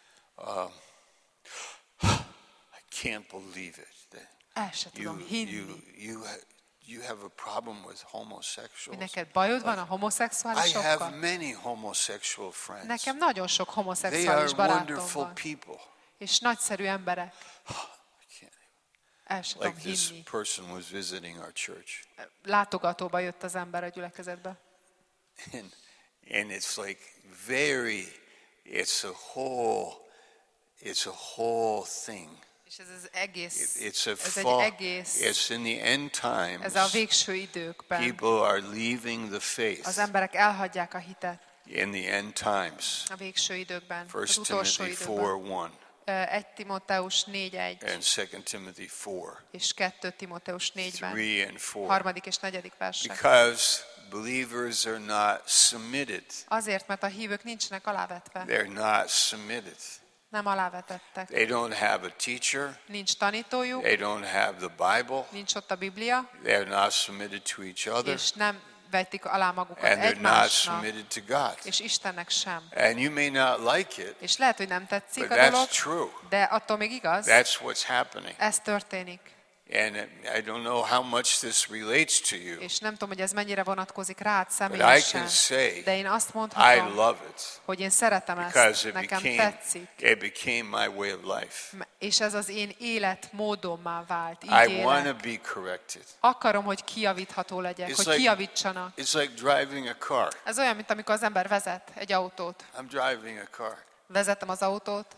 I can't believe it. That el se you, tudom you, hinni, you, ha- you have a problem with hogy homosexuals. neked bajod van a I have homoszexuálisokkal. many homosexual friends. Nekem nagyon sok They are homoszexuális barátom wonderful van, people. és nagyszerű emberek. I can't. El se tudom Like this hinni. person was visiting our church, Látogatóba jött az ember a gyülekezetbe. and and it's like very, it's a whole, it's a whole thing. És ez az egész, It's a ez egy fall. egész, It's in the end times. ez a végső időkben. People are leaving the faith Az emberek elhagyják a hitet in the end times. a végső időkben, az First utolsó Timothy időkben. four one egy Timóteus négy egy and Second Timothy four és kettő Timóteus négyben, three and four. harmadik és negyedik versek. Because believers are not submitted. Azért, mert a hívők nincsenek alávetve. They're not submitted. Nem alávetettek. They don't have a teacher. Nincs tanítójuk, They don't have the Bible. nincs ott a Biblia, They're not submitted to each other. és nem vetik alá magukat And they're not egymásnak, submitted to God. és Istennek sem. And you may not like it, És lehet, hogy nem tetszik but a that's dolog, true. de attól még igaz, That's what's happening. ez történik. And I don't know how much this relates to you, És nem tudom, hogy ez mennyire vonatkozik rád but I személyesen, can say de én azt I mondhatom, love it hogy én szeretem because ezt, it nekem became, tetszik, it became my way of life. és ez az én életmódommá vált, így I want to élek. be corrected. Akarom, hogy kijavítható legyek, It's hogy like- kijavítsanak. It's like driving a car. Ez olyan, mint amikor az ember vezet egy autót. I'm driving a car Vezetem az autót,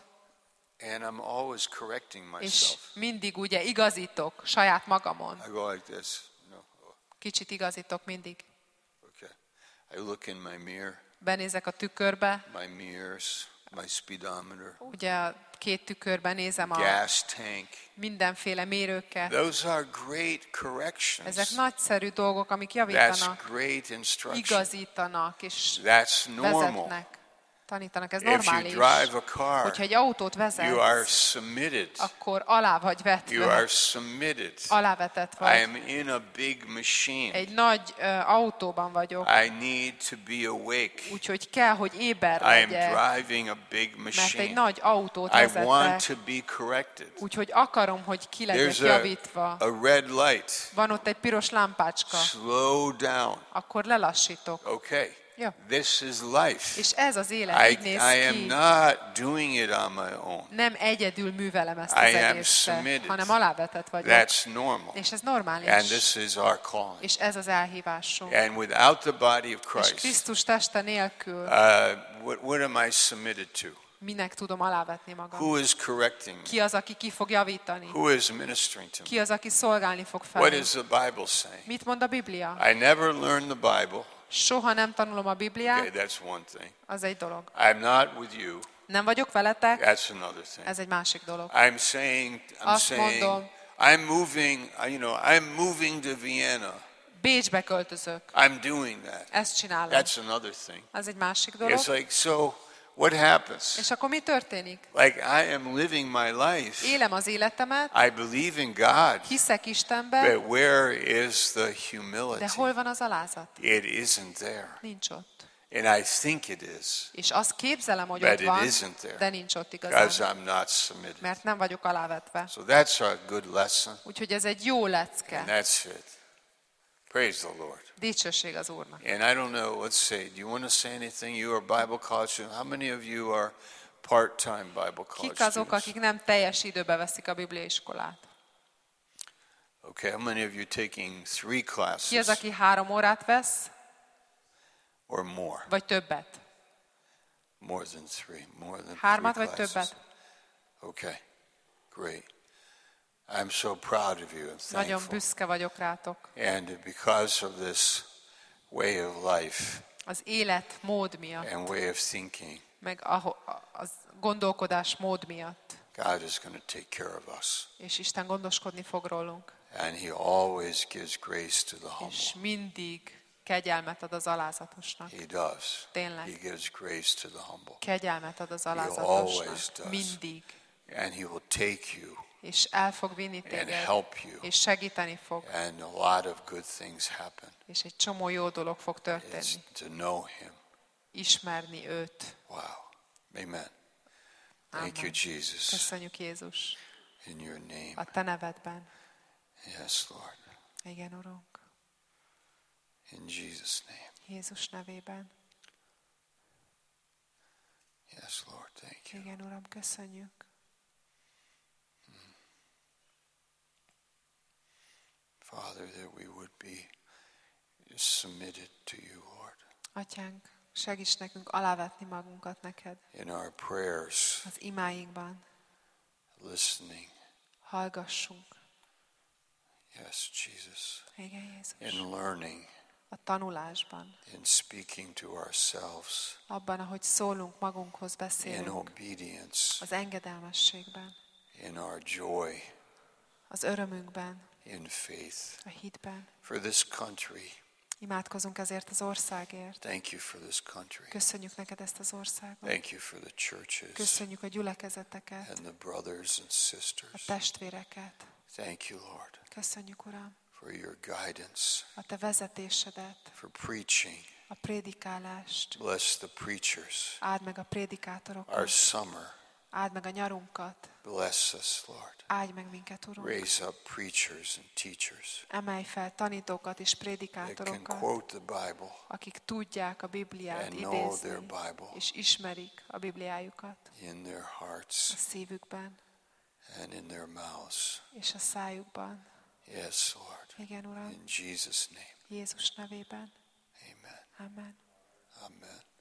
and I'm always correcting és myself. mindig ugye igazítok saját magamon. I go like this. No. Kicsit igazítok mindig. Okay. I look in my mirror, Benézek a tükörbe, my mirrors, my speedometer, ugye a két tükörben nézem a gas tank. mindenféle mérőket. Those are great corrections. Ezek nagyszerű dolgok, amik That's javítanak, great instruction. igazítanak és That's normal. vezetnek, tanítanak. Ez If you normális. drive a car, Hogyha egy autót you are vezetsz, submitted. akkor alá vagy You are vetve, submitted. alávetett I vagy. am in a big machine. Egy nagy ö, autóban vagyok, I need to be awake. úgyhogy kell, hogy éber I am legyek, driving a big mert egy machine. nagy autót I vezetek, want to be corrected. úgyhogy akarom, hogy ki legyek There's a, javítva. a red light. Van ott egy piros lámpácska, Slow down. akkor lelassítok. Okay. Ja. This is life. És ez az élet, I, így néz I am ki. not doing it on my own. Nem egyedül művelem ezt I az am egészet, submitted. hanem alávetett vagyok. That's normal. És ez And normális. this is our calling. És ez az elhívásunk. And without the body of És Christ, Krisztus teste nélkül uh, what, what am I submitted to? minek tudom alávetni magam? Who is correcting me? Ki az, aki ki fog javítani? Who is ministering to me? Ki az, aki szolgálni fog What fel? is the Bible saying? Mit mond a Biblia? I never learned the Bible. Soha nem tanulom a Okay, Bibliát, that's one thing. az egy dolog. I'm not with you. Nem vagyok veletek, That's another thing. ez egy másik dolog. I'm saying, I'm Azt saying, mondom. I'm moving, you know, I'm moving to Vienna. Bécsbe költözök. I'm doing that. Ezt csinálom. That's another thing. Ez egy másik dolog. It's like, so what happens? És akkor mi történik? Like, I am living my life. Élem az életemet, I believe in God. hiszek Istenben, But where is the de humility? hol van az alázat? It isn't there. Nincs ott. And I think it is És azt képzelem, hogy But ott it van, isn't there. de nincs ott because igazán, I'm not submitted. mert nem vagyok alávetve. So that's a good lesson. Úgyhogy ez egy jó And lecke. that's it. Praise the Lord. Dicsőség az Úrnak. And I don't know, let's say, do you want to say anything? You are Bible college students. How many of you are part-time Bible college Kik azok, students? akik nem teljes időbe veszik a bibliaiskolát? Okay, how many of you taking three Ki az, classes aki három órát vesz, or more? vagy többet? More than three, more than Hármat three vagy classes. többet? Okay, great. I'm so proud of you and Nagyon thankful. büszke vagyok rátok. And because of this way of life Az életmód miatt, and way of thinking, meg az gondolkodás mód miatt. God is going to take care of us. És Isten gondoskodni fog rólunk. And He always gives grace to the És humble. mindig kegyelmet ad az alázatosnak. He does. Tényleg. He gives grace to the humble. Kegyelmet ad az always alázatosnak. does. Mindig. And He will take you És el fog vinni and téged. help you. És segíteni fog. And a lot of good things happen. És egy csomó jó dolog fog It's történni. to know Him. Ismerni őt. Wow. Amen. Thank you, Amen. Jesus. Köszönjük, Jézus. In your name. A te nevedben. Yes, Lord. Igen, Urunk. In Jesus' name. Jézus nevében. Yes, Lord. Thank you. Igen, Uram, köszönjük. Father, that we would be submitted to you, Lord. Atyánk, segíts nekünk alávetni magunkat neked. In our prayers, Az imáinkban. listening. Hallgassunk. Yes, Jesus. Igen, Jézus. In learning, A tanulásban. in speaking to ourselves, Abban, ahogy szólunk magunkhoz, in beszélünk. obedience, Az engedelmességben. in our joy, Az örömünkben. in faith. A hitben. For this country, Imádkozunk ezért az országért. Thank you for this country. Köszönjük neked ezt az országot. Thank you for the churches Köszönjük a gyülekezeteket, and the brothers and a sisters. testvéreket. Thank you, Lord, Köszönjük, Uram, for your guidance, a te vezetésedet, for preaching. a prédikálást. Bless the preachers. Áld meg a Our prédikátorokat, summer. áld meg a nyarunkat, Bless us, Lord. áldj meg minket, Urunk. Raise up preachers and teachers Emelj fel tanítókat és that can prédikátorokat, quote the Bible akik tudják a Bibliát and know their idézni, Bible és ismerik a Bibliájukat in their a hearts szívükben and in their mouths. és a szájukban. Yes, Lord. Igen, Uram, In Jesus' name. Jézus nevében. Amen. Amen. Amen.